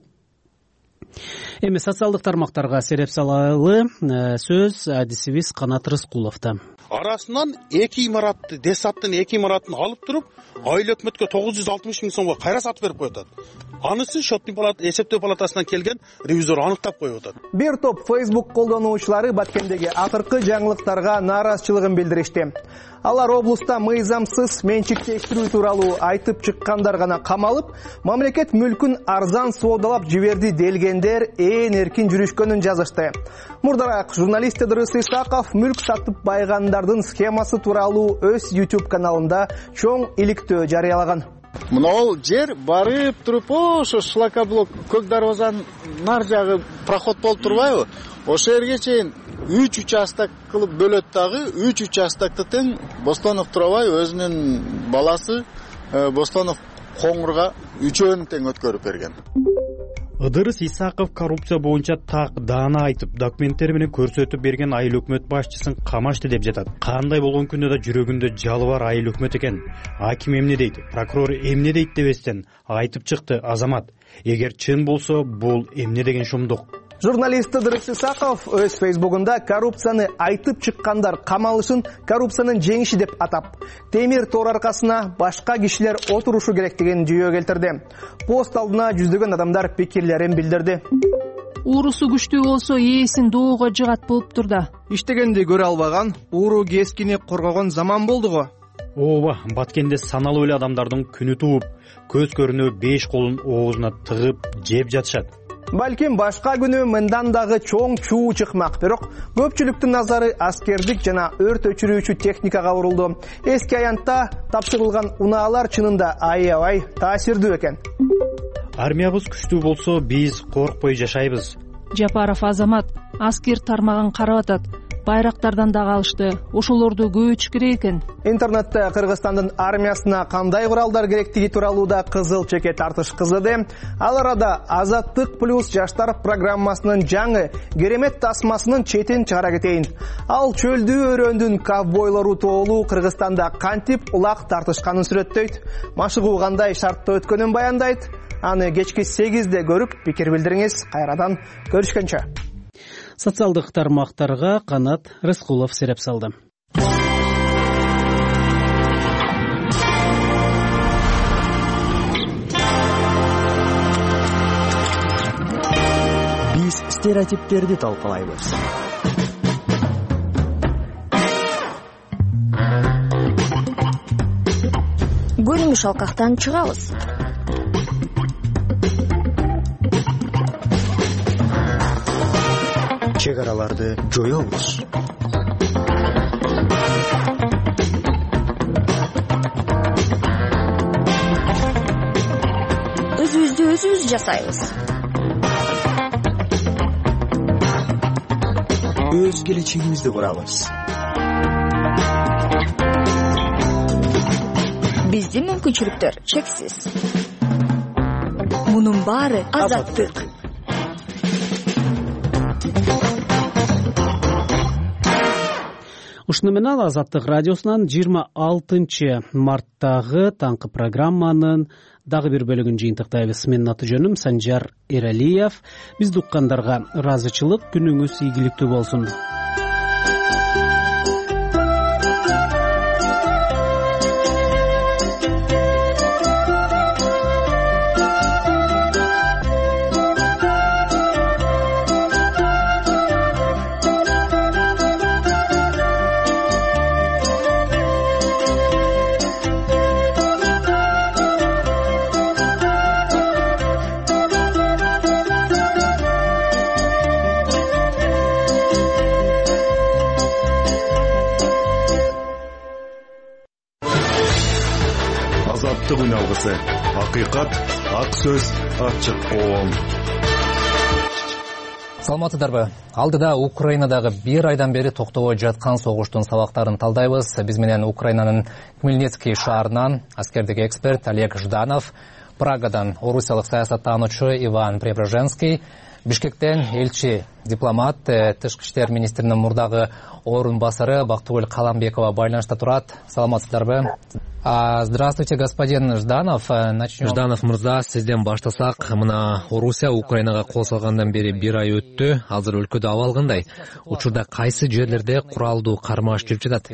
Эми социалдык тармактарга сереп салалы сөз адисибиз Канат Рыскуловдо. Арасынан 2 имаратты, Десаттын 2 имаратын алып туруп, айыл өкмөткө 960 миң сомго кайра сатып берип коет. Анысы Шоттун палата, эсептөө палатасынан келген ревизор аныктап коюп атат. Бир топ Facebook колдонуучулары Баткендеги акыркы жаңылыктарга нааразычылыгын билдиришти. Алар облуста мыйзамсыз менчиктештирүү тууралуу айтып чыккандар гана камалып, мамлекет мүлкүн арзан соодалап жиберди делгендер ээн эркин жүрүшкөнүн жазышты. Мурдараак журналист Эдирис Исаков мүлк сатып байгандардын схемасы тууралуу өз YouTube каналында чоң иликтөө жарыялаган. Мынау жер барып туруп, ошо шлакоблок көк дарбазанын нар жагы проход болуп турбайбы? Ошо жерге чейин 3 участок кылып бөлөт дагы, 3 участокты тең Бостонов Турабай өзүнүн баласы Бостонов Коңурга үчөөнү тең өткөрүп берген. Ыдырыс Исаков коррупция боюнча так даана айтып, документтер менен көрсөтүп берген айыл өкмөт башчысын камашты деп жатат. Кандай болгон күндө да жүрөгүндө жалы бар айыл өкмөт экен. Аким эмне дейт, прокурор эмне дейт дебестен айтып чыкты Азамат. Эгер чын болсо, бул эмне деген шумдук. Журналист Эдирис Исаков өз Фейсбугунда коррупцияны айтып чыккандар камалышын коррупциянын жеңиши деп атап, темир тор аркасына башка кишилер отурушу керек деген жүйө келтирди. Пост алдына жүздөгөн адамдар пикирлерин билдирди. Уурусу күчтүү болсо ээсин доого жыгат болуптур да. Иштегенди көрө албаган, ууру кескини коргогон заман болду го. Ооба, Баткенде саналуу эле адамдардын күнү тууп, көз көрүнө 5 колун оозуна тыгып жеп жатышат. Балким башка күнү мындан дагы чоң чуу чыкмак, бирок көпчүлүктүн назары аскердик жана өрт өчүрүүчү техникага бурулду. Эски аянтта тапшырылган унаалар чынында аябай таасирдүү экен. Армиябыз күчтүү болсо, биз коркпой жашайбыз. Жапаров Азамат аскер тармагын карап атат. Байрактардан да калышты. Ошолорду көбөйтүш керек экен. Интернетте Кыргызстандын армиясына кандай куралдар керектиги тууралуу да кызыл чеке тартыш кызды. Ал арада Азаттык плюс жаштар программасынын жаңы керемет тасмасынын четин чыгара кетейин. Ал чөлдүү өрөөндүн ковбойлору тоолуу Кыргызстанда кантип улак тартышканын сүрөттөйт. Машыгуу кандай шартта өткөнүн баяндайт. Аны кечки 8-де көрүп, пикир билдириңиз. Кайрадан көрүшкөнчө. Социалдык тармактарга Канат Рыскулов сереп салды. Биз стереотиптерди талкалайбыз. Көрүнүш алкактан чыгабыз. Чек араларды жоёбуз. Өзүбүздү өзүбүз жасайбыз. Өз келечегибизди курабыз. Биздин мүмкүнчүлүктөр чексиз. Мунун баары азаттык. Ушуну менен Азаттык радиосунан 26 марттагы таңкы программанын дагы бир бөлүгүн жыйынтыктайбыз. Менин аты жөнүм Санжар Эралиев. Бизди уккандарга ыраазычылык, күнүңүз ийгиликтүү болсун. азаттык үн алгысы. Акыйкат, ак сөз, ачык коом. Саламатсыздарбы? Алдыда Украинадагы 1 айдан бери токтобой жаткан согуштун сабактарын талдайбыз. Биз менен Украинанын Хмельницкий шаарынан аскердик эксперт Олег Жданов, Прагадан орусиялык саясаттануучу Иван Преображенский, Бишкектен элчи дипломат, тышкы иштер министринин мурдагы орун басары Бактыгүл Каламбекова байланышта турат. Саламатсыздарбы? Здравствуйте, господин Жданов. Жданов мырза, сизден баштасак, мына Орусия Украинага кол салгандан бери 1 ай өттү. Азыр өлкөдө абал кандай? Учурда кайсы жерлерде куралдуу кармаш жүрүп жатат?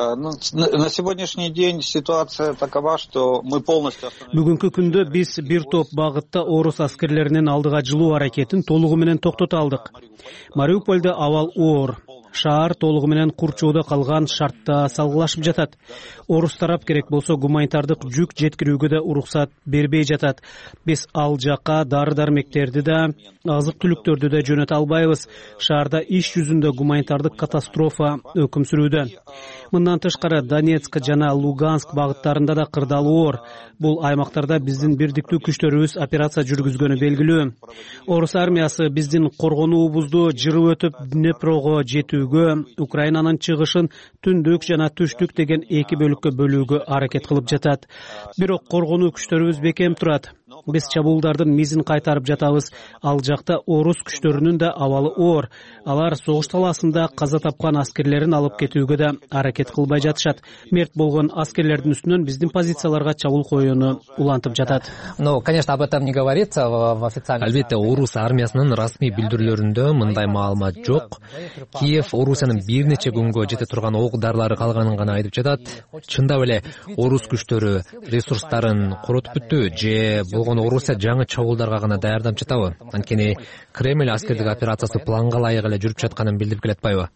На сегодняшний день ситуация такова, что мы полностью... Бүгүнкү күндө биз бир топ багытта орус аскерлеринин алдыга жылуу аракетин толугу менен токтото алдык. Мариупольдо абал оор. Шаар толугу менен курчоодо калган, шартта салгылашып жатат. Орус тарап керек болсо гуманитардык жүк жеткирүүгө да уруксат бербей жатат. Биз ал жака дары-дармектерди да, азык-түлүктөрдү да жөнөтө албайбыз. Шаарда иш жүзүндө гуманитардык катастрофа өкүм сүрүүдө. Мындан тышкары Донецк жана Луганск багыттарында да кырдаал оор. Бул аймактарда биздин бирдиктүү күчтөрүбүз операция жүргүзгөнү белгилүү. Орус армиясы биздин коргонуубузду жырып өтүп Днепрого жетүүгө, Украинанын чыгышын түндүк жана түштүк деген 2 бөлүккө бөлүүгө аракет кылып жатат. Бирок коргонуу күчтөрүбүз бекем турат. Биз чабуулдардын мизин кайтарып жатабыз. Ал жакта орус күчтөрүнүн да абалы оор. Алар согуш талаасында каза тапкан аскерлерин алып кетүүгө да аракет кылбай жатышат. Мерт болгон аскерлердин үстүнөн биздин позицияларга чабуул коюуну улантып жатат. Ну, конечно, об этом не говорится в официальном... Албетте, орус армиясынын расмий билдирүүлөрүндө мындай маалымат жок. Киев Орусиянын бир нече күнгө жете турган ок дарылары калганын гана айтып жатат. Чындап эле орус күчтөрү ресурстарын коротуп бүттү же болгон Орусия жаңы чабуулдарга гана даярданып жатабы? Анткени Кремль аскердик операциясы планга ылайык эле жүрүп жатканын билдирип келатпайбы?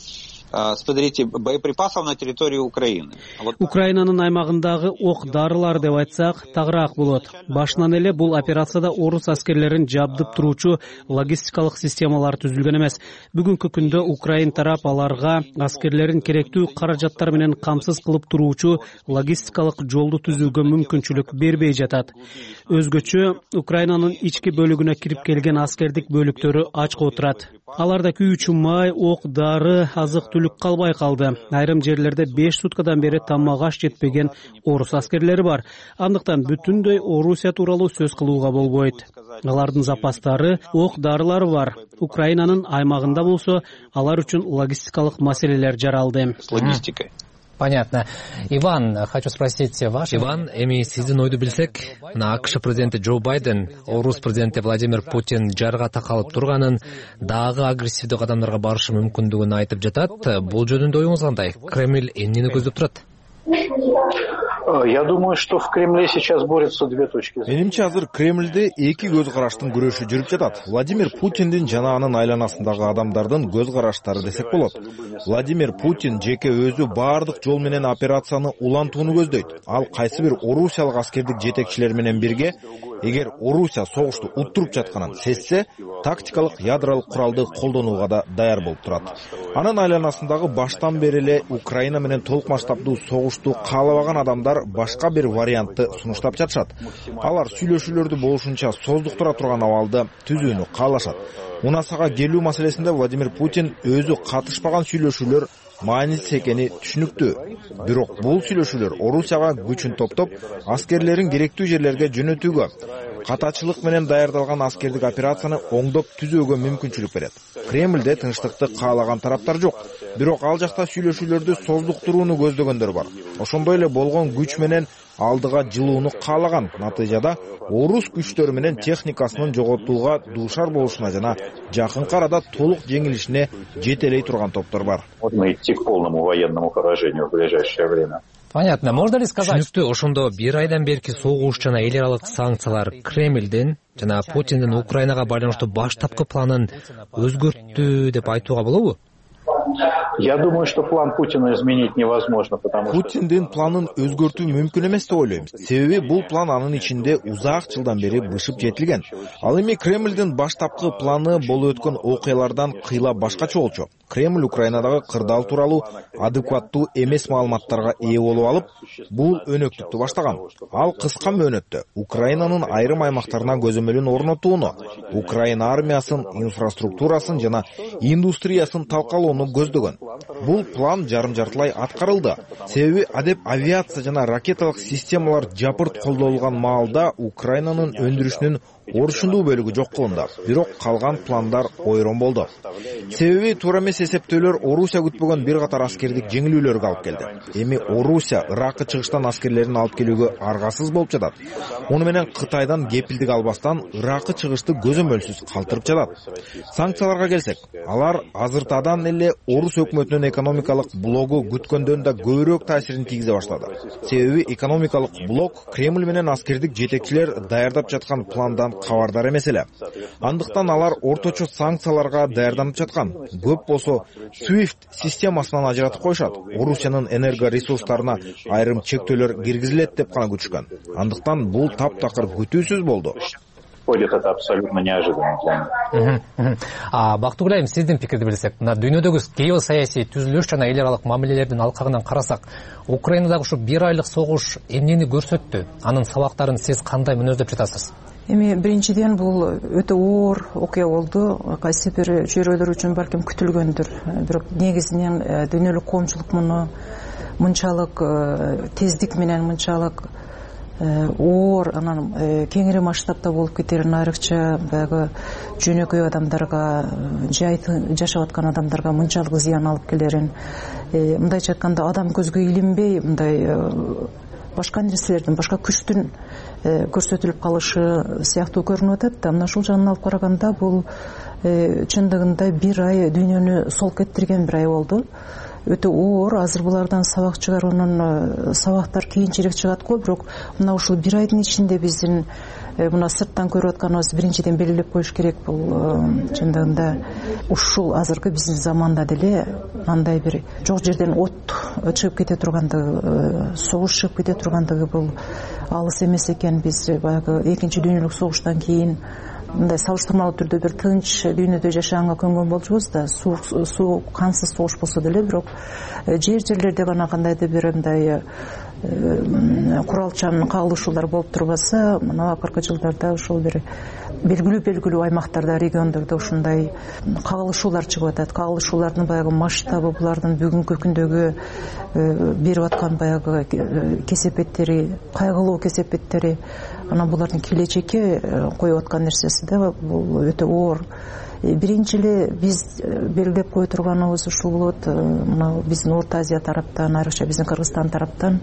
Смотрите, боеприпасов на территории Украины. Украинанын аймагындагы ок дарылар деп айтсак, тагыраак болот. Башынан эле бул операцияда орус аскерлерин жабдып туруучу логистикалык системалар түзүлгөн эмес. Бүгүнкү күндө Украин тарап аларга аскерлерин керектүү каражаттар менен камсыз кылып туруучу логистикалык жолду түзүүгө мүмкүнчүлүк бербей жатат. Өзгөчө Украинанын ички бөлүгүнө кирип келген аскердик бөлүктөрү ачка отурат. Аларда күйүүчү май, ок дары, азык-түлүк калбай калды. Айрым жерлерде 5 суткадан бери тамак аш жетпеген орус аскерлери бар. Андыктан бүтүндөй Орусия тууралуу сөз кылууга болбойт. Алардын запастары, ок дарылары бар. Украинанын аймагында болсо, алар үчүн логистикалык маселелер жаралды. Логистика. Понятно. Иван, хочу спросить ваш... Иван, эми сиздин ойду билсек, мына АКШ президенти Джо Байден, орус президенти Владимир Путин жарга такалып турганын, дагы агрессивдүү кадамдарга барышы мүмкүндүгүн айтып жатат. Бул жөнүндө оюңуз кандай? Кремль эмнени көздөп турат? Я думаю, что в Кремле сейчас борются две точки зрения. Менимче азыр Кремльде 2 көз караштын күрөшү жүрүп жатат. Владимир Путиндин жана анын айланасындагы адамдардын көз караштары десек болот. Владимир Путин жеке өзү баардык жол менен операцияны улантууну көздөйт. Ал кайсы бир орусиялык аскердик жетекчилер менен бирге, эгер Орусия согушту уттуруп жатканын сезсе, тактикалык ядролук куралды колдонууга да даяр болуп турат. Анын айланасындагы баштан бери эле Украина менен толук масштабдуу согушту каалабаган адамдар башка бир вариантты сунуштап жатышат. Алар сүйлөшүүлөрдү болушунча создуктура турган абалды түзүүнү каалашат. Унасага келүү маселесинде Владимир Путин өзү катышпаган сүйлөшүүлөр маанисиз экени түшүнүктүү. Бирок бул сүйлөшүүлөр Орусияга күчүн топтоп, аскерлерин керектүү жерлерге жөнөтүүгө, катачылык менен даярдалган аскердик операцияны оңдоп түзөөгө мүмкүнчүлүк берет. Кремльде тынчтыкты каалаган тараптар жок. Бирок ал жакта сүйлөшүүлөрдү создуктурууну көздөгөндөр бар. Ошондой эле болгон күч менен алдыга жылууну каалаган. Натыйжада орус күчтөрү менен техникасынын жоготууга дуушар болушуна жана жакынкы арада толук жеңилишине жете элей турган топтор бар. Можно идти к полному военному поражению в ближайшее время. Понятно. Можно ли сказать? Түшүнүктүү, ошондо 1 айдан берки согуш жана эл аралык санкциялар Кремльдин жана Путиндин Украинага байланыштуу баштапкы планын өзгөрттү деп айтууга болобу? Я думаю, что план Путина изменить невозможно, потому что... Путиндин планын өзгөртүү мүмкүн эмес деп ойлойм. Себеби бул план анын ичинде узак жылдан бери бышып жетилген. Ал эми Кремльдин баштапкы планы болуп өткөн окуялардан кыйла башкача болчу. Кремль Украинадагы кырдаал тууралуу адекваттуу эмес маалыматтарга ээ болуп алып, бул өнөктүктү баштаган. Ал кыска мөөнөттө Украинанын айрым аймактарына көзөмөлүн орнотууну, Украина армиясын, инфраструктурасын жана индустриясын талкалоону көздөгөн. Бул план жарым-жартылай аткарылды. Себеби адеп авиация жана ракеталык системалар жапырт колдонулган маалда Украинанын өндүрүшүнүн орчундуу бөлүгү жок кылынды. Бирок калган пландар ойрон болду. Себеби туура эмес эсептөөлөр Орусия күтпөгөн бир катар аскердик жеңилүүлөргө алып келди. Эми Орусия Иракка чыгыштан аскерлерин алып келүүгө аргасыз болуп жатат. Муну менен Кытайдан кепилдик албастан Иракка чыгышты көзөмөлсүз калтырып жатат. Санкцияларга келсек, алар азыртадан эле Орус өкмөтүнүн экономикалык блогу күткөндөн да көбүрөөк таасирин тийгизе баштады. Себеби экономикалык блок Кремль менен аскердик жетекчилер даярдап жаткан пландан кабардар эмес эле. Андыктан алар орточо санкцияларга даярданып жаткан. Көп болсо SWIFT системасынан ажыратып коюшат. Орусиянын энерго ресурстарына айрым чектөөлөр киргизилет деп гана күтүшкөн. Андыктан бул таптакыр күтүүсүз болду. Это абсолютно неожиданно для них. Бактыгүл айым, сиздин пикирди билсек, мына дүйнөдөгү геосаясий түзүлүш жана эл аралык мамилелердин алкагынан карасак, Украинадагы ушу 1 айлык согуш эмнени көрсөттү? Анын сабактарын сиз кандай мүнөздөп жатасыз? Эми биринчиден бул өтө оор окуя болду. Кайсы бир чөйрөлөр үчүн балким күтүлгөндүр. Бирок негизинен дүйнөлүк коомчулук муну мынчалык тездик менен мынчалык оор, анан кеңири масштабта болуп кетерин, айрыкча баягы жөнөкөй адамдарга, жашап аткан адамдарга мынчалык зыян алып келерин, мындайча айтканда адам көзгө илинбей мындай башка нерселердин, башка күчтүн көрсөтүлүп калышы сыяктуу көрүнүп атат да. Мына ушул жагынан алып караганда бул чындыгында 1 ай дүйнөнү сол кеттирген 1 ай болду. Өтө оор, азыр булардан сабак чыгаруунун сабактар кийинчерээк чыгат го, бирок мына ушул 1 айдын ичинде биздин мына сырттан көрүп атканыбыз биринчиден белгилеп коюш керек. Бул чындыгында ушул азыркы биздин заманда деле андай бир жок жерден от чыгып кете тургандыгы, согуш чыгып кете тургандыгы бул алыс эмес экен. Биз баягы 2 дүйнөлүк согуштан кийин мындай салыштырмалуу түрдө бир тынч дүйнөдө жашаганга көнгөн болчубуз да. Суу кансыз согуш болсо деле, бирок жерлерде гана кандайдыр бир мындай куралчан кагылышуулар болуп турбаса, мына акыркы жылдарда ушул бир белгилүү аймактарда, региондордо ушундай кагылышуулар чыгып атат. Кагылышуулардын баягы масштабы, булардын бүгүнкү күндөгү берип аткан баягы кесепеттери, кайгылуу кесепеттери, анан булардын келечекке коюп аткан нерсеси да бул өтө оор. Биринчи эле биз белгилеп кое турганыбыз ушул болот. Мына биздин Орто Азия тараптан, айрыкча биздин Кыргызстан тараптан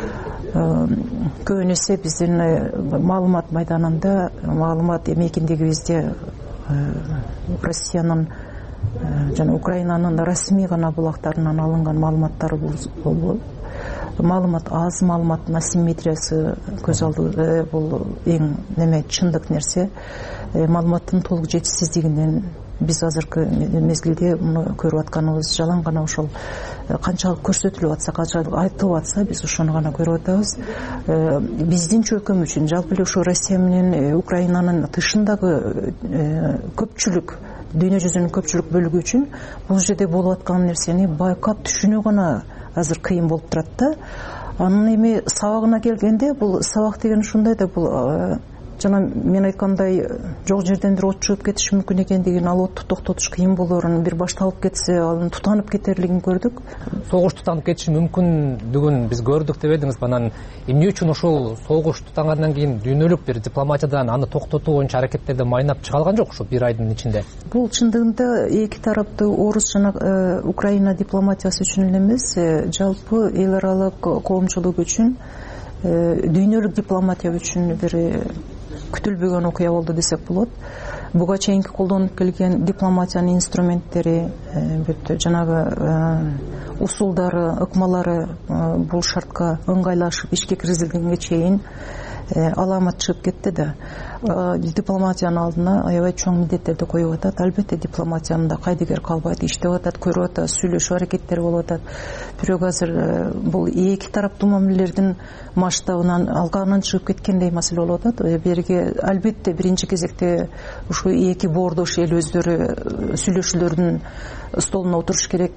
көбүн эсе биздин маалымат майданында, маалымат эмекиндигибизде Россиянын жана Украинанын расмий гана булактарынан алынган маалыматтар бул маалымат аз, маалыматтын асимметриясы көз алды. Бул эң неме чындык нерсе. Маалыматтын толук жетишсиздигинен биз азыркы мезгилде муну көрүп атканыбыз жалаң гана ошол канчалык көрсөтүлүп атса, канчалык айтылып атса, биз ошону гана көрүп атабыз. Биздин чөкөм үчүн, жалпы эле ушу Россия менен Украинанын тышындагы көпчүлүк, дүйнө жүзүнүн көпчүлүк бөлүгү үчүн бул жерде болуп аткан нерсени байкап түшүнүү гана азыр кыйын болуп турат да. Анын эми сабагына келгенде, бул сабак деген ушундай да, бул жана мен айткандай жок жерден бир от чыгып кетиши мүмкүн экендигин, ал отту токтотуш кыйын болорун, бир башталып кетсе анын тутанып кетерлигин көрдүк. Согуш тутанып кетиши мүмкүндүгүн биз көрдүк деп элдиңиз. Анан эмне үчүн ошол согуш тутангандан кийин дүйнөлүк бир дипломатиядан аны токтотуу боюнча аракеттерди майнап чыга алган жок ушу 1 айдын ичинде? Бул чындыгында эки тараптуу, Орус жана Украина дипломатиясы үчүн эле эмес, жалпы эл аралык коомчулук үчүн, дүйнөлүк дипломатия үчүн бир күтүлбөгөн окуя болду десек болот. Буга чейинки колдонуп келген дипломатиянын инструменттери, жанагы усулдары, ыкмалары бул шартка ыңгайлашып ишке киргизилгенге чейин аламат чыгып кетти да. Дипломатиянын алдына аябай чоң милдеттерди коюп атат. Албетте дипломатиянын да кайдыгер калбайт, иштеп атат, көрүп атат, сүйлөшүү аракеттери болуп атат. Бирок азыр бул эки тараптуу мамилелердин масштабынан алганын чыгып кеткендей маселе болуп атат. Берге албетте биринчи кезекте ушу эки боордош эл өздөрү сүйлөшүүлөрдүн столуна отуруш керек,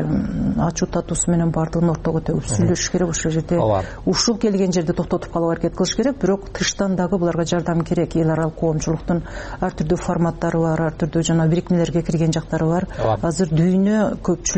ачуу татуусу менен баардыгын ортого төгүп сүйлөшүш керек. Ошол жерде ушул келген жерде токтотуп калууга аракет кылыш керек, бирок тыштан дагы буларга жардам керек. Эл аралык коомчулуктун ар түрдүү форматтары бар, ар түрдүү жана бирикмелерге кирген жактары бар. Азыр дүйнө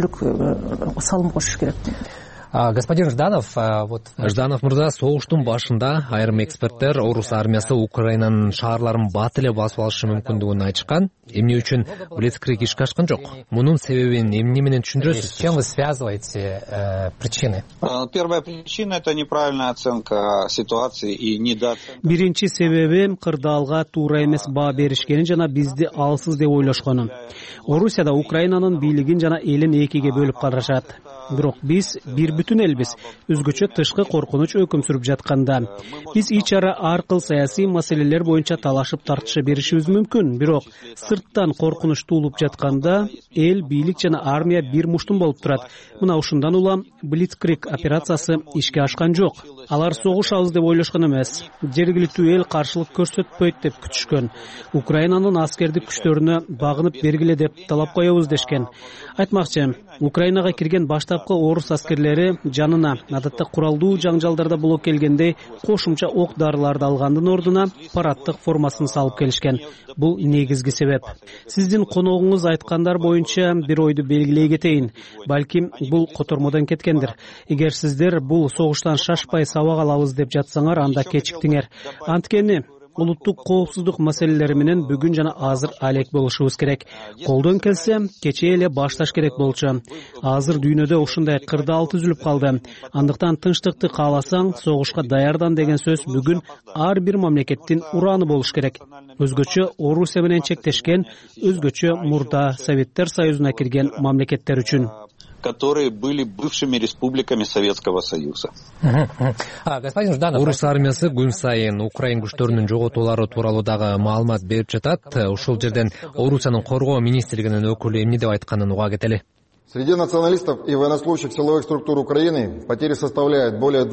көпчүлүк салым кошуш керек. Господин Жданов, Жданов мырза, согуштун башында айрым эксперттер орус армиясы Украинанын шаарларын бат эле басып алышы мүмкүндүгүн айтышкан. Эмне үчүн Блицкриг ишке ашкан жок? Мунун себебин эмне менен түшүндүрөсүз? С чем вы связываете причины? Первая причина — это неправильная оценка ситуации и недооценка. Биринчи себеби кырдаалга туура эмес баа беришкени жана бизди алсыз деп ойлошкону. Орусияда Украинанын бийлигин жана элин экиге бөлүп карашат. Бирок биз бир бүтүн элбиз. Өзгөчө тышкы коркунуч өкүм сүрүп жатканда биз ич ара ар кыл саясий маселелер боюнча талашып тартыша беришибиз мүмкүн. Бирок сырттан коркунуч туулуп жатканда эл, бийлик жана армия бир муштум болуп турат. Мына ушундан улам Блицкриг операциясы ишке ашкан жок. Алар согушабыз деп ойлошкон эмес. Жергиликтүү эл каршылык көрсөтпөйт деп күтүшкөн. Украинанын аскердик күчтөрүнө багынып бергиле деп талап коебуз дешкен. Айтмакчы, Украинага кирген баштапкы орус аскерлери жанына адатта куралдуу жаңжалдарда блок келгендей кошумча ок дарыларды алгандын ордуна парадтык формасын салып келишкен. Бул негизги себеп. Сиздин коногуңуз айткандар боюнча бир ойду белгилей кетейин. Балким бул котормодон кеткендир. Эгер сиздер бул согуштан шашпай сабак алабыз деп жатсаңар, анда кечиктиңер. Анткени улуттук коопсуздук маселелери менен бүгүн жана азыр алек болушубуз керек. Колдон келсе, кече эле башташ керек болчу. Азыр дүйнөдө ушундай кырдаал түзүлүп калды. Андыктан тынчтыкты кааласаң, согушка даярдан деген сөз бүгүн ар бир мамлекеттин ураны болуш керек. Өзгөчө Орусия менен чектешкен, өзгөчө мурда Советтер Союзуна кирген мамлекеттер үчүн, которые были бывшими республиками Советского Союза. Господин Жданов, орус армиясы күн сайын Украин күчтөрүнүн жоготуулары тууралуу дагы маалымат берип жатат. Ушул жерден Орусиянын коргоо министрлигинин өкүлү эмне деп айтканын уга кетели. Среди националистов и военнослужащих силовых структур Украины потери составляют более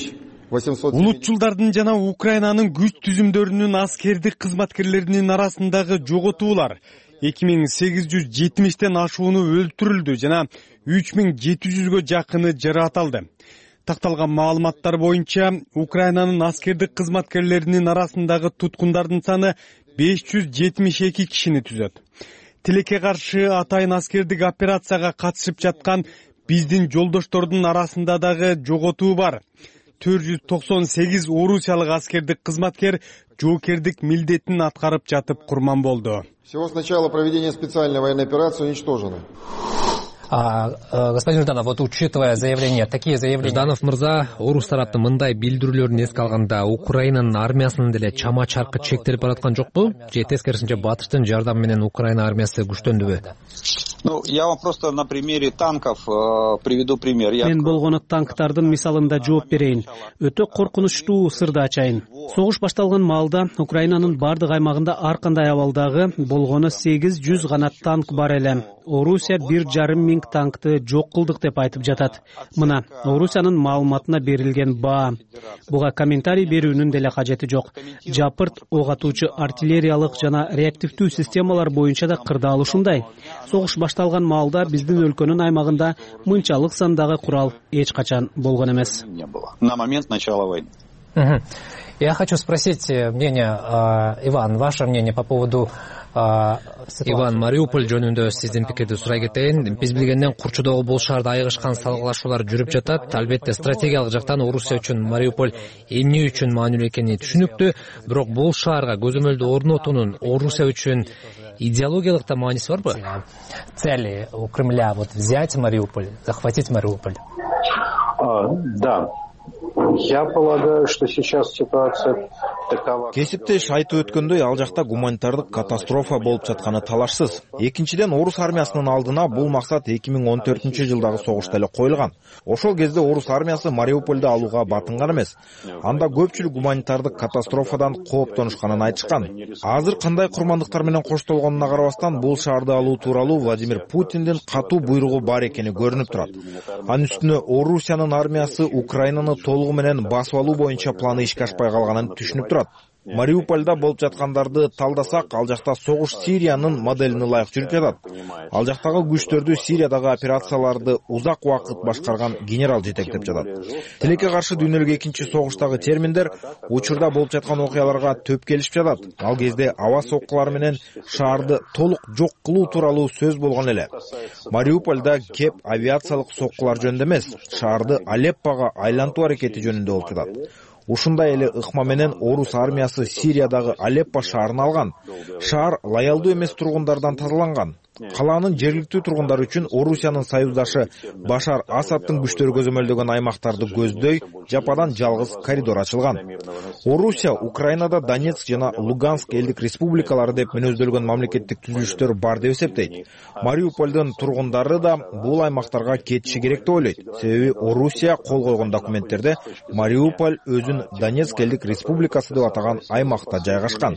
2800. Улутчулдардын жана Украинанын күч түзүмдөрүнүн аскердик кызматкерлеринин арасындагы жоготуулар 2870тен ашууну өлтүрүлдү жана 3700гө жакыны жаратылды. Такталган маалыматтар боюнча Украинанын аскердик кызматкерлеринин арасындагы туткундардын саны 572 кишини түзөт. Тилекке каршы атайын аскердик операцияга катышып жаткан биздин жолдоштордун арасында дагы жоготуу бар. 498 орусиялык аскердик кызматкер жоокердик милдетин аткарып жатып курман болду. Всего с начала проведения специальной военной операции уничтожены. Господин Жданов, вот учитывая заявления, такие заявления... Жданов мырза, орус тараптын мындай билдирүүлөрүн эске алганда, Украинанын армиясынын деле чама чаркы чектелип бараткан жокпу? Же тескерисинче батыштын жардамы менен Украина армиясы күчтөндүбү? Я вам просто на примере танков приведу пример. Мен болгону танктардын мисалында жооп берейин. Өтө коркунучтуу сырды ачайын. Согуш башталган маалда Украинанын бардык аймагында ар кандай абалдагы болгону 800 гана танк бар эле. Орусия 1,5 миң танкты жок кылдык деп айтып жатат. Мына Орусиянын маалыматына берилген баа. Буга комментарий берүүнүн деле кажети жок. Жапырт ок атуучу артиллериялык жана реактивдүү системалар боюнча да кырдаал ушундай. Согуш башталган маалда биздин өлкөнүн аймагында мынчалык сандагы курал эч качан болгон эмес. На момент начала войны. Я хочу спросить мнение, Иван, ваше мнение по поводу... Иван, Мариуполь жөнүндө сиздин пикирди сурай кетейин. Биз билгенден Курчудогу бул шаарда айгышкан салгылашуулар жүрүп жатат. Албетте стратегиялык жактан Орусия үчүн Мариуполь эмне үчүн маанилүү экени түшүнүктүү, бирок бул шаарга көзөмөлдү орнотуунун Орусия үчүн идеологиялык да мааниси барбы? Цели у Кремля вот взять Мариуполь, захватить Мариуполь. Да. Я полагаю, что сейчас ситуация такова. Кесиптеш айтып өткөндөй, ал жакта гуманитардык катастрофа болуп жатканы талашсыз. Экинчиден, орус армиясынын алдына бул максат 2014-жылдагы согушта эле коюлган. Ошол кезде орус армиясы Мариупольду алууга батынган эмес. Анда көпчүлүк гуманитардык катастрофадан кооптонушканын айтышкан. Азыр кандай курмандыктар менен коштолгонуна карабастан, бул шаарды алуу тууралуу Владимир Путиндин катуу буйругу бар экени көрүнүп турат. Анын үстүнө Орусиянын армиясы Украинаны толугу менен басып алуу боюнча планы ишке ашпай калганын түшүнүп турат. Мариупольда болуп жаткандарды талдасак, ал жакта согуш Сириянын моделине ылайык жүрүп жатат. Ал жактагы күчтөрдү Сириядагы операцияларды узак убакыт башкарган генерал жетектеп жатат. Тилекке каршы дүйнөлүк экинчи согуштагы терминдер учурда болуп жаткан окуяларга төп келишип жатат. Ал кезде аба соккулары менен шаарды толук жок кылуу тууралуу сөз болгон эле. Мариупольда кеп авиациялык соккулар жөнүндө эмес, шаарды Алеппого айлантуу аракети жөнүндө болуп жатат. Ушундай эле ыкма менен орус армиясы Сириядагы Алеппо шаарын алган. Шаар лоялдуу эмес тургундардан тазаланган. Калаанын жергиликтүү тургундары үчүн Орусиянын союздашы Башар Асадтын күчтөрү көзөмөлдөгөн аймактарды көздөй жападан жалгыз коридор ачылган. Орусия Украинада Донецк жана Луганск элдик республикалары деп мүнөздөлгөн мамлекеттик түзүлүштөр бар деп эсептейт. Мариупольдун тургундары да бул аймактарга кетиши керек деп ойлойт. Себеби Орусия кол койгон документтерде Мариуполь өзүн Донецк элдик республикасы деп атаган аймакта жайгашкан.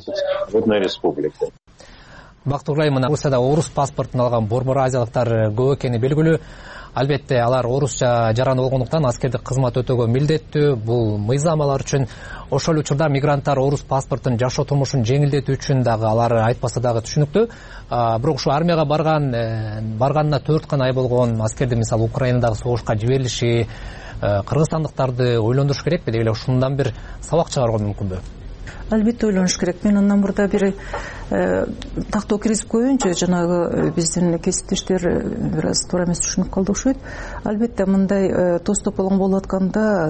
Бактыгулай, мына Орусияда орус паспортун алган борбор азиялыктар көп экени белгилүү. Албетте алар орусча жаран болгондуктан аскердик кызмат өтөөгө милдеттүү. Бул мыйзам алар үчүн. Ошол учурда мигранттар орус паспортун жашоо турмушун жеңилдетүү үчүн дагы алар айтпаса дагы түшүнүктүү. Бирок ушу армияга барганына 4 ай болгон аскердин мисалы Украинадагы согушка жиберилиши кыргызстандыктарды ойлондуруш керекпи? Деги эле ушундан бир сабак чыгаруу мүмкүнбү? Албетте ойлонуш керек. Мен андан мурда бир тактоо киргизип коеюнчу, жанагы биздин кесиптештер бир аз туура эмес түшүнүп калды окшойт. Албетте мындай тостополоң болуп атканда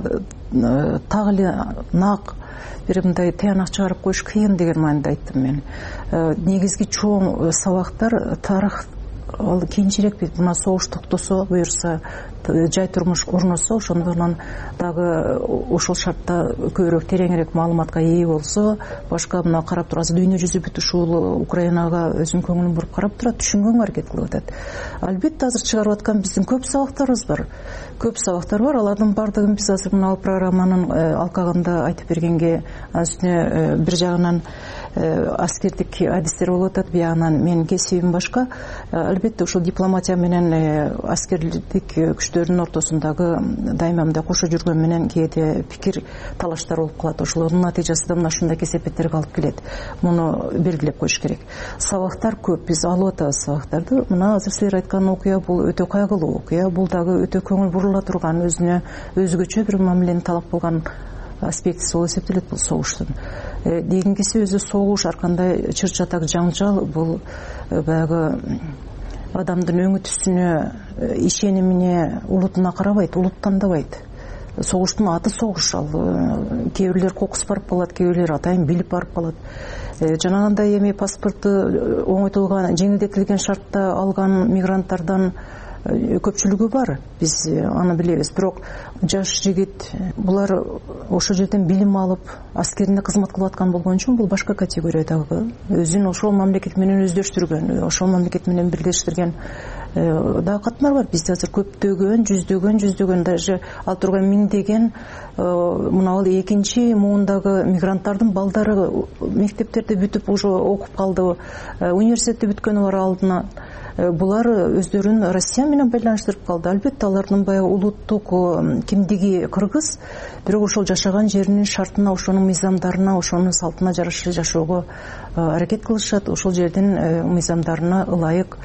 так эле нак бир мындай тыянак чыгарып коюш кыйын деген маанидә айттым мен. Негизги чоң сабактар тарых ал кийинчерээк бит мына согуш токтосо, буюрса жай турмуш орносо, ошондон дагы ошол шартта көбүрөөк тереңирээк маалыматка ээ болсо, башка мына карап турат, дүйнө жүзү бүт ушул Украинага өзүнүн көңүлүн буруп карап турат, түшүнгөнгө аракет кылып атат. Албетте азыр чыгарып аткан биздин көп сабактарыбыз бар. Көп сабактар бар. Алардын бардыгын биз азыр мына программанын алкагында айтып бергенге үстүнө бир жагынан аскердик адистер болуп атат, биягынан менин кесибим башка. Албетте ушул дипломатия менен аскерлик күчтөрдүн ортосундагы дайыма мындай кошо жүргөн менен кээде пикир талаштар болуп калат. Ошолордун натыйжасында мына ушундай кесепеттерге алып келет. Муну белгилеп коюш керек. Сабактар көп, биз алып атабыз сабактарды. Мына азыр силер айткан окуя бул өтө кайгылуу окуя. Бул дагы өтө көңүл бурула турган, өзгөчө бир мамилени талап кылган аспектisi болуп эсептелет бул согуштун. Дегенгиси өзү согуш, ар кандай чыр-чатак жаңжал бул баягы адамдын өңү түсүнө, ишенимине, улутуна карабайт, улут тандабайт. Согуштун аты согуш. Ал кээ бирлер кокус барып калат, кээ бирлер атайын билип барып калат. Жанагындай эми паспорту оңойтулган, жеңилдетилген шартта алган мигранттардан көпчүлүгү бар. Биз аны билебиз. Бирок жаш жигит булар ошол жерден билим алып, аскеринде кызмат кылып аткан болгон үчүн бул башка категориядагы. Өзүн ошол мамлекет менен өздөштүргөн, ошол мамлекет менен бирлештирген дагы катмар бар. Бизде азыр көптөгөн, жүздөгөн, даже ал турган миңдеген мына ал экинчи муундагы мигранттардын балдары мектептерди бүтүп уже окуп калды, университетти бүткөнү бар алдына. Булар өздөрүн Россия менен байланыштырып калды. Албетте алардын баягы улуттук кимдиги кыргыз, бирок ошол жашаган жеринин шартына, ошонун мыйзамдарына, ошонун салтына жараша жашоого аракет кылышат. Ошол жердин мыйзамдарына ылайык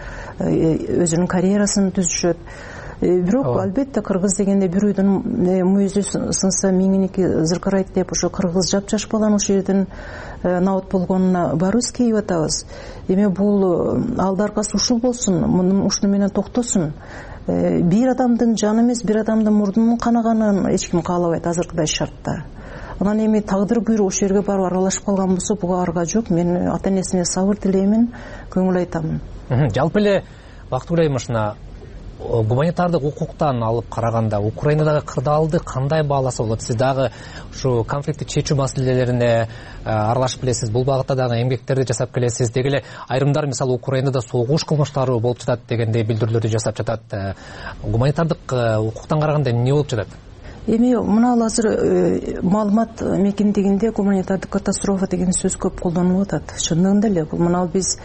өзүнүн карьерасын түзүшөт. Бирок албетте кыргыз дегенде бир үйдүн мүйүзү сынса миңиники зыркырайт деп ошо кыргыз жапжаш баланын ошол жерден набат болгонуна баарыбыз кейип атабыз. Эми бул алды аркасы ушул болсун, ушуну менен токтосун. Бир адамдын жаны эмес, бир адамдын мурдунун канаганын эч ким каалабайт азыркыдай шартта. Анан эми тагдыр буйрук ошол жерге барып аралашып калган болсо, буга арга жок. Мен ата-энесине сабыр тилеймин, көңүл айтамын. Жалпы эле Бактыгулай, мышына гуманитардык укуктан алып караганда Украинадагы кырдаалды кандай бааласа болот? Сиз дагы ушу конфликтти чечүү маселелерине аралашып келесиз, бул багытта дагы эмгектерди жасап келесиз. Деги эле айрымдар мисалы Украинада согуш кылмыштары болуп жатат дегендей билдирүүлөрдү жасап жатат. Гуманитардык укуктан караганда эмне болуп жатат? Эми мына азыр маалымат мекендигинде гуманитардык катастрофа деген сөз көп колдонулуп атат. Чындыгында эле бул мына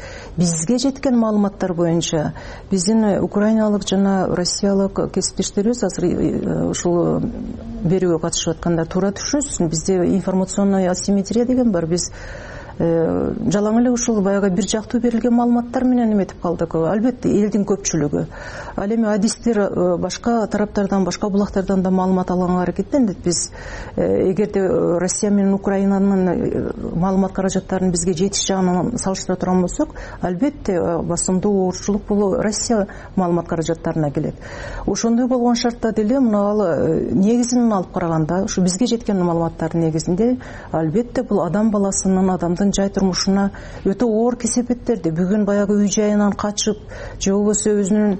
бизге жеткен маалыматтар боюнча биздин украиналык жана россиялык кесиптештерибиз азыр ушул берүүгө катышып аткандар туура түшүнсүн. Бизде информационный асимметрия деген бар. Биз жалаң эле ушул баягы бир жактуу берилген маалыматтар менен эметип калдык. Албетте элдин көпчүлүгү. Ал эми адистер башка тараптардан, башка булактардан да маалымат алганга аракеттендик. Биз эгерде Россия менен Украинанын маалымат каражаттарынын бизге жетиш жагынан салыштыра турган болсок, албетте басымдуу оорчулук бул Россия маалымат каражаттарына келет. Ошондой болгон шартта деле мына негизинен алып караганда, ушу бизге жеткен маалыматтардын негизинде албетте бул адам баласынын, адамдын жай турмушуна өтө оор кесепеттерди. Бүгүн баягы үй жайынан качып, же болбосо өзүнүн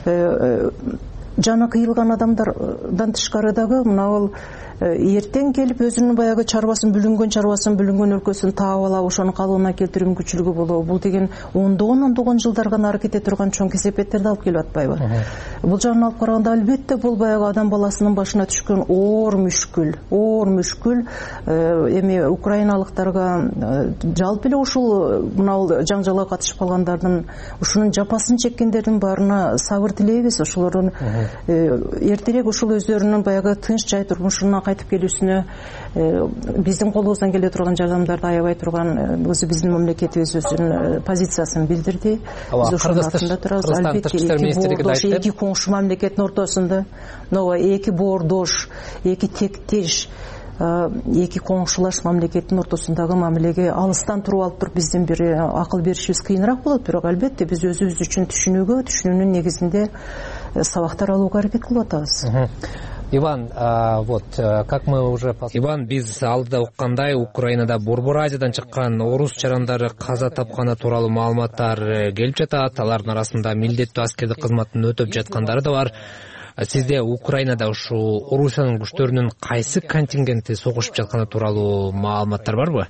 жаны кыйылган адамдардан тышкары дагы мына эртең келип өзүнүн баягы чарбасын бүлүнгөн өлкөсүн таап алып, ошону калыбына келтирүү мүмкүнчүлүгү болобу? Бул деген ондогон жылдар гана аракет этип турган чоң кесепеттерди алып келип атпайбы? Бул жагынан алып караганда албетте бул баягы адам баласынын башына түшкөн оор мүшкүл. Эми украиналыктарга жалпы эле ушул мына жаңжалга катышып калгандардын, ушунун жапасын чеккендердин баарына сабыр тилейбиз. Ошолордун эртерээк ушул өздөрүнүн баягы тынч жай турмушуна кайтып келүүсүнө биздин колубуздан келе турган жардамдарды аябай турган өзү биздин мамлекетибиз өзүнүн позициясын билдирди. Биз ошонун артында турабыз. Албетте эки коңшу мамлекеттин ортосунда, эки боордош, эки тектеш, эки коңшулаш мамлекеттин ортосундагы мамилеге алыстан алып туруп биздин бир акыл беришибиз кыйыныраак болот. Бирок албетте биз өзүбүз үчүн түшүнүүнүн негизинде сабактар алууга аракет кылып атабыз. Иван, как мы уже... Иван, биз алдыда уккандай, Украинада Борбор Азиядан чыккан орус чарандары каза тапканы тууралуу маалыматтар келип жатат. Алардын арасында милдеттүү аскердик кызматын өтөп жаткандары да бар. Сизде Украинада ушу Орусиянын күчтөрүнүн кайсы контингенти согушуп жатканы тууралуу маалыматтар барбы?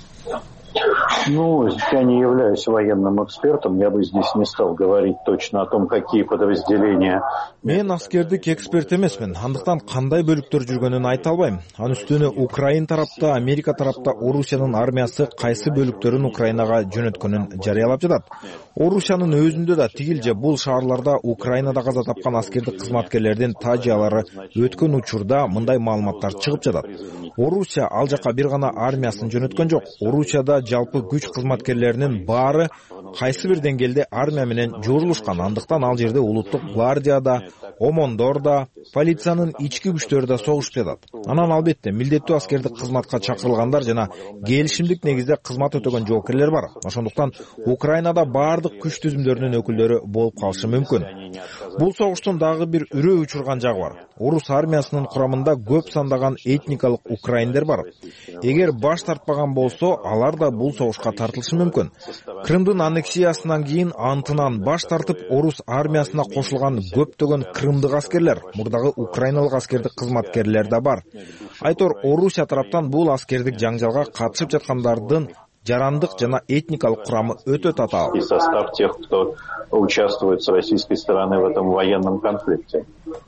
Я не являюсь военным экспертом, я бы здесь не стал говорить точно о том, какие подразделения. Мен аскердик эксперт эмесмин, андыктан кандай бөлүктөр жүргөнүн айта албайм. Анын үстүнө Украин тарапта, Америка тарапта Орусиянын армиясы кайсы бөлүктөрүн Украинага жөнөткөнүн жарыялап жатат. Орусиянын өзүндө да тигил же бул шаарларда Украинада каза тапкан аскердик кызматкерлердин тажиялары өткөн учурда мындай маалыматтар чыгып жатат. Орусия ал жака бир гана армиясын жөнөткөн жок. Орусияда жалпы күч кызматкерлеринин баары кайсы бир деңгээлде армия менен жорулушкан. Андыктан ал жерде улуттук гвардияда, омондор да, полициянын ички күчтөрү да согушуп жатат. Анан албетте милдеттүү аскердик кызматка чакырылгандар жана келишимдик негизде кызмат өтөгөн жоокерлер бар. Ошондуктан Украинада баардык күч түзүмдөрүнүн өкүлдөрү болуп калышы мүмкүн. Бул согуштун дагы бир үрөө учурган жагы бар. Орус армиясынын курамында көп сандаган этникалык украиндер бар. Эгер баш тартпаган болсо, алар да бул согушка тартылышы мүмкүн. Крымдын аннексиясынан кийин антынан баш тартып орус армиясына кошулган көптөгөн крымдык аскерлер, мурдагы украиналык аскердик кызматкерлер да бар. Айтор Орусия тараптан бул аскердик жаңжалга катышып жаткандардын жарандык жана этникалык курамы өтө татаал. И состав тех, кто участвует с российской стороны в этом военном конфликте.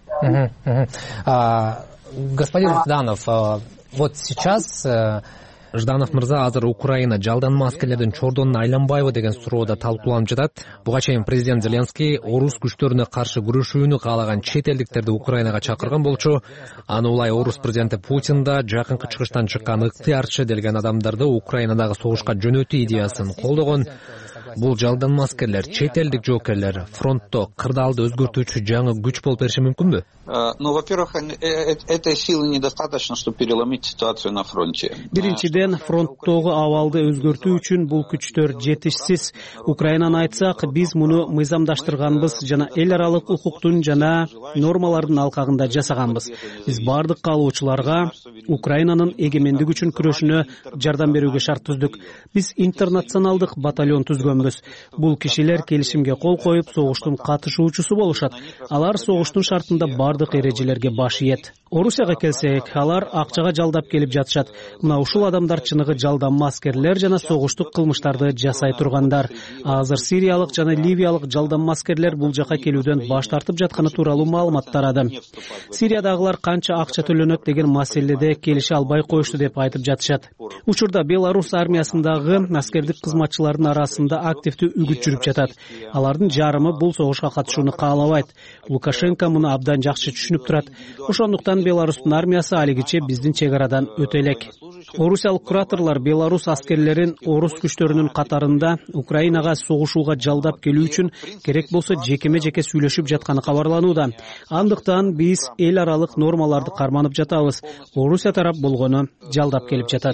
Господин Жданов, вот сейчас Жданов мырза, азыр Украина жалданма аскерлердин чордонуна айланбайбы деген суроода талкууланып жатат. Буга чейин президент Зеленский орус күчтөрүнө каршы күрөшүүнү каалаган чет элдиктерди Украинага чакырган болчу. Аны улай орус президенти Путин да жакынкы чыгыштан чыккан ыктыярчы делген адамдарды Украинадагы согушка жөнөтүү идеясын колдогон. Бул жалданма аскерлер, чет элдик жоокерлер фронтто кырдаалды өзгөртүүчү жаңы күч болуп бериши мүмкүнбү? Во-первых, этой силы недостаточно, чтобы переломить ситуацию на фронте. Биринчиден, фронттогу абалды өзгөртүү үчүн бул күчтөр жетишсиз. Украинаны айтсак, биз муну мыйзамдаштырганбыз жана эл аралык укуктун жана нормалардын алкагында жасаганбыз. Биз бардык каалоочуларга Украинанын эгемендик үчүн күрөшүнө жардам берүүгө шарт түздүк. Биз интернационалдык батальон түзгөнбүз. Бул кишилер келишимге кол коюп, согуштун катышуучусу болушат. Алар согуштун шартында бардык эрежелерге баш ийет. Орусияга келсек, алар акчага жалдап келип жатышат. Мына ушул адамдар чыныгы жалданма аскерлер жана согуштук кылмыштарды жасай тургандар. Азыр сириялык жана ливиялык жалданма аскерлер бул жака келүүдөн баш тартып жатканы тууралуу маалымат тарады. Сириядагылар канча акча төлөнөт деген маселеде келише албай коюшту деп айтып жатышат. Учурда Беларусь армиясындагы аскердик кызматчылардын арасында активдүү үгүт жүрүп жатат. Алардын жарымы бул согушка катышууну каалабайт. Лукашенко муну абдан жакшы түшүнүп турат. Ошондуктан Беларустун армиясы алигиче биздин чек арадан өтө элек. Орусиялык кураторлор Беларусь аскерлерин орус күчтөрүнүн катарында Украинага согушууга жалдап келүү үчүн керек болсо жекеме-жеке сүйлөшүп жатканы кабарланууда. Андыктан биз эл аралык нормаларды карманып жатабыз. Орусия тарап болгону жалдап келип жатат.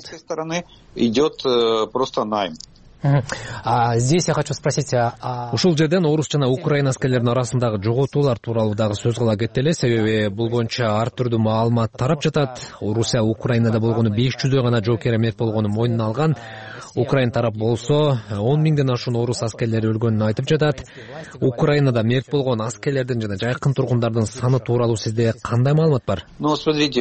Идет просто найм. Здесь я хочу спросить, ушул жерден орус жана украин аскерлеринин арасындагы жоготуулар тууралуу дагы сөз кыла кетели, себеби бул боюнча ар түрдүү маалымат тарап жатат. Орусия Украинада болгону 500 гана жоокер мерт болгону мойнуна алган. Украин тарап болсо 10 миңден ашуун орус аскерлери өлгөнүн айтып жатат. Украинада мерт болгон аскерлердин жана жакын тургундардын саны тууралуу сизде кандай маалымат бар? Ну, смотрите,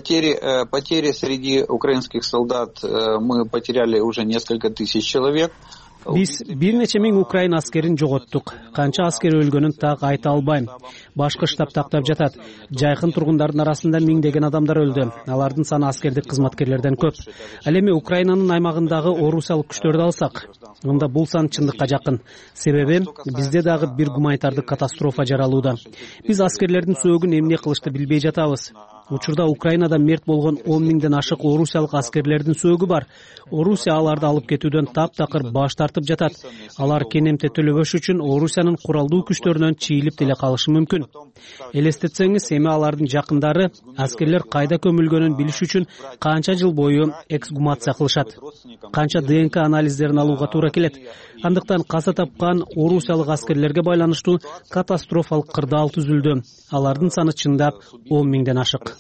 потери среди украинских солдат мы потеряли уже несколько тысяч человек. Биз бир нече миң Украин аскерин жоготтук. Канча аскер өлгөнүн так айта албайм. Башкы штаб тактап жатат. Жайкын тургундардын арасында миңдеген адамдар өлдү. Алардын саны аскердик кызматкерлерден көп. Ал эми Украинанын аймагындагы орусиялык күчтөрдү алсак, анда бул сан чындыкка жакын. Себеби бизде дагы бир гуманитардык катастрофа жаралууда. Биз аскерлердин сөөгүн эмне кылышты билбей жатабыз. Учурда Украинада мерт болгон 10 миңден ашык орусиялык аскерлердин сөөгү бар. Орусия аларды алып кетүүдөн таптакыр баш тартып жатат. Алар кенемте төлөбөш үчүн Орусиянын куралдуу күчтөрүнөн чийилип деле калышы мүмкүн. Элестетсеңиз, эми алардын жакындары аскерлер кайда көмүлгөнүн билиш үчүн канча жыл бою эксгумация кылышат. Канча ДНК анализдерин алууга туура келет. Андыктан каза тапкан орусиялык аскерлерге байланыштуу катастрофалык кырдаал түзүлдү. Алардын саны чындап 10 миңден ашык.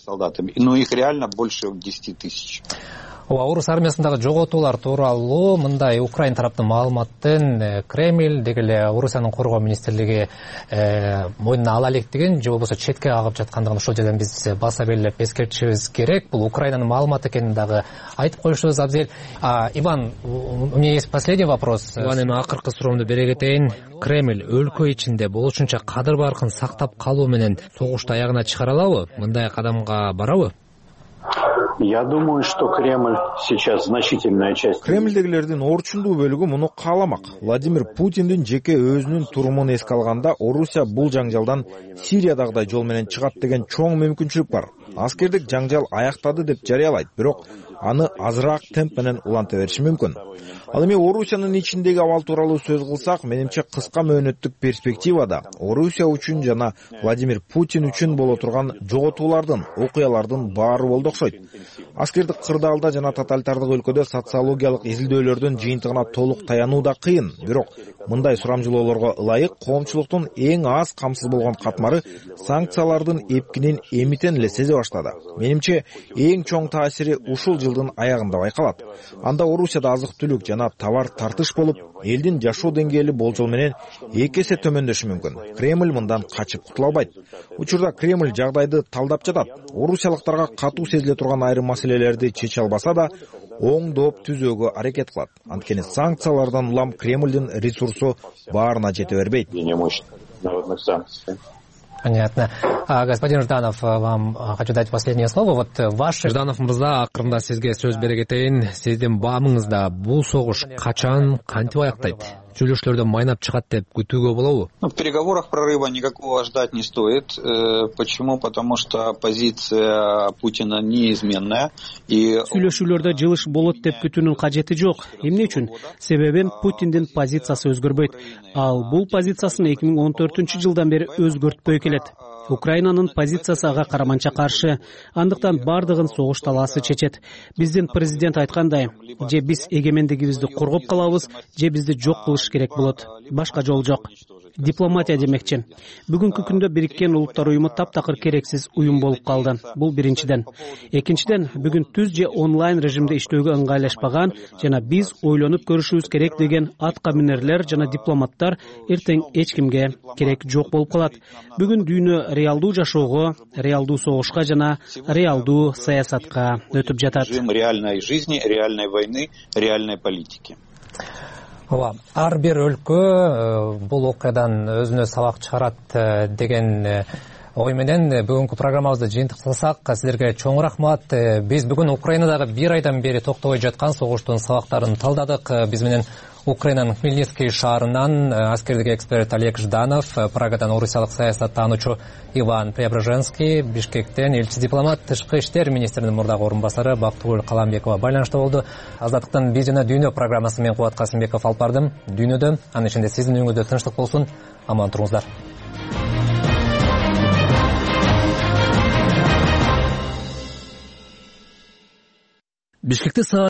Но их реально больше 10 тысяч. Орус армиясындагы жоготуулар тууралуу мындай Украин тараптын маалыматын Кремль дегеле Орусиянын коргоо министрлиги мойнуна ала электигин же болбосо четке агып жаткандыгын ошол жерден биз баса белгилеп эскертишибиз керек. Бул Украинанын маалыматы экенин дагы айтып коюшубуз абзел. Иван, у меня есть последний вопрос. Иван, эми акыркы суроомду бере кетейин. Кремль өлкө ичинде болушунча кадыр баркын сактап калуу менен согушту аягына чыгара алабы? Мындай кадамга барабы? Я думаю, что Кремль сейчас значительная часть. Кремльдегилердин орчундуу бөлүгү муну кааламак. Владимир Путиндин жеке өзүнүн турумун эске алганда, Орусия бул жаңжалдан Сириядагыдай жол менен чыгат деген чоң мүмкүнчүлүк бар. Аскердик жаңжал аяктады деп жарыялайт, бирок аны азыраак темп менен уланта бериши мүмкүн. Ал эми Орусиянын ичиндеги абал тууралуу сөз кылсак, менимче кыска мөөнөттүк перспективада Орусия үчүн жана Владимир Путин үчүн боло турган жоготуулардын, окуялардын баары болду окшойт. Аскердик кырдаалда жана тоталитардык өлкөдө социологиялык изилдөөлөрдүн жыйынтыгына толук таянуу да кыйын. Бирок мындай сурамжылоолорго ылайык коомчулуктун эң аз камсыз болгон катмары санкциялардын эпкинин эмитен эле сезе баштады. Менимче эң чоң таасири ушул жылдын аягында байкалат. Анда Орусияда азык-түлүк жана товар тартыш болуп, элдин жашоо деңгээли болжол менен 2 эсе төмөндөшү мүмкүн. Кремль мындан качып кутула албайт. Учурда Кремль жагдайды талдап жатат. Орусиялыктарга катуу сезиле турган айрым маселелерди чече албаса да, оңдоп түзөөгө аракет кылат. Анткени санкциялардан улам Кремльдин ресурсу баарына жете бербейт. Понятно. Господин Жданов, вам хочу дать последнее слово. Вот ваш... Жданов мырза, акырында сизге сөз бере кетейин. Сиздин баамыңызда бул согуш качан, кантип аяктайт? Сүйлөшүүлөрдөн майнап чыгат деп күтүүгө болобу? В переговорах прорыва никакого ждать не стоит. Почему? Потому что позиция Путина неизменная. Сүйлөшүүлөрдө жылыш болот деп күтүүнүн кажети жок. Эмне үчүн? Себеби Путиндин позициясы өзгөрбөйт. Ал бул позициясын 2014 жылдан бери өзгөртпөй келет. Украинанын позициясы ага караманча каршы. Андыктан бардыгын согуш талаасы чечет. Биздин президент айткандай, же биз эгемендигибизди коргоп калабыз, же бизди жок кылыш керек болот. Башка жол жок. Дипломатия демекчи. Бүгүнкү күндө Бириккен Улуттар уюму таптакыр керексиз уюм болуп калды. Бул биринчиден. Экинчиден, бүгүн түз же онлайн режимде иштөөгө ыңгайлашпаган жана биз ойлонуп көрүшүбүз керек деген атка минерлер жана дипломаттар эртең эч кимге керек жок болуп калат. Бүгүн дүйнө реалдуу жашоого, реалдуу согушка жана реалдуу саясатка өтүп жатат. Реальной жизни, реальной войны, реальной политики. Ар бир өлкө бул окуядан өзүнө сабак чыгарат деген ой менен бүгүнкү программабызды жыйынтыктасак, силерге чоң рахмат. Биз бүгүн Украинадагы 1 айдан бери токтобой жаткан согуштун сабактарын талдадык. Биз менен Украинанын Хмельницкий шаарынан аскердик эксперт Олег Жданов, Прагадан орусиялык саясаттануучу Иван Преображенский, Бишкектен элчи дипломат, тышкы иштер министринин мурдагы орун басары Бактыгүл Каламбекова байланышта болду. Азаттыктын биз жана дүйнө программасы менен Кубат Касымбеков алып бардым. Дүйнөдө, анын ичинде сиздин үйүңүздө тынчтык болсун. Аман туруңуздар. Бишкекте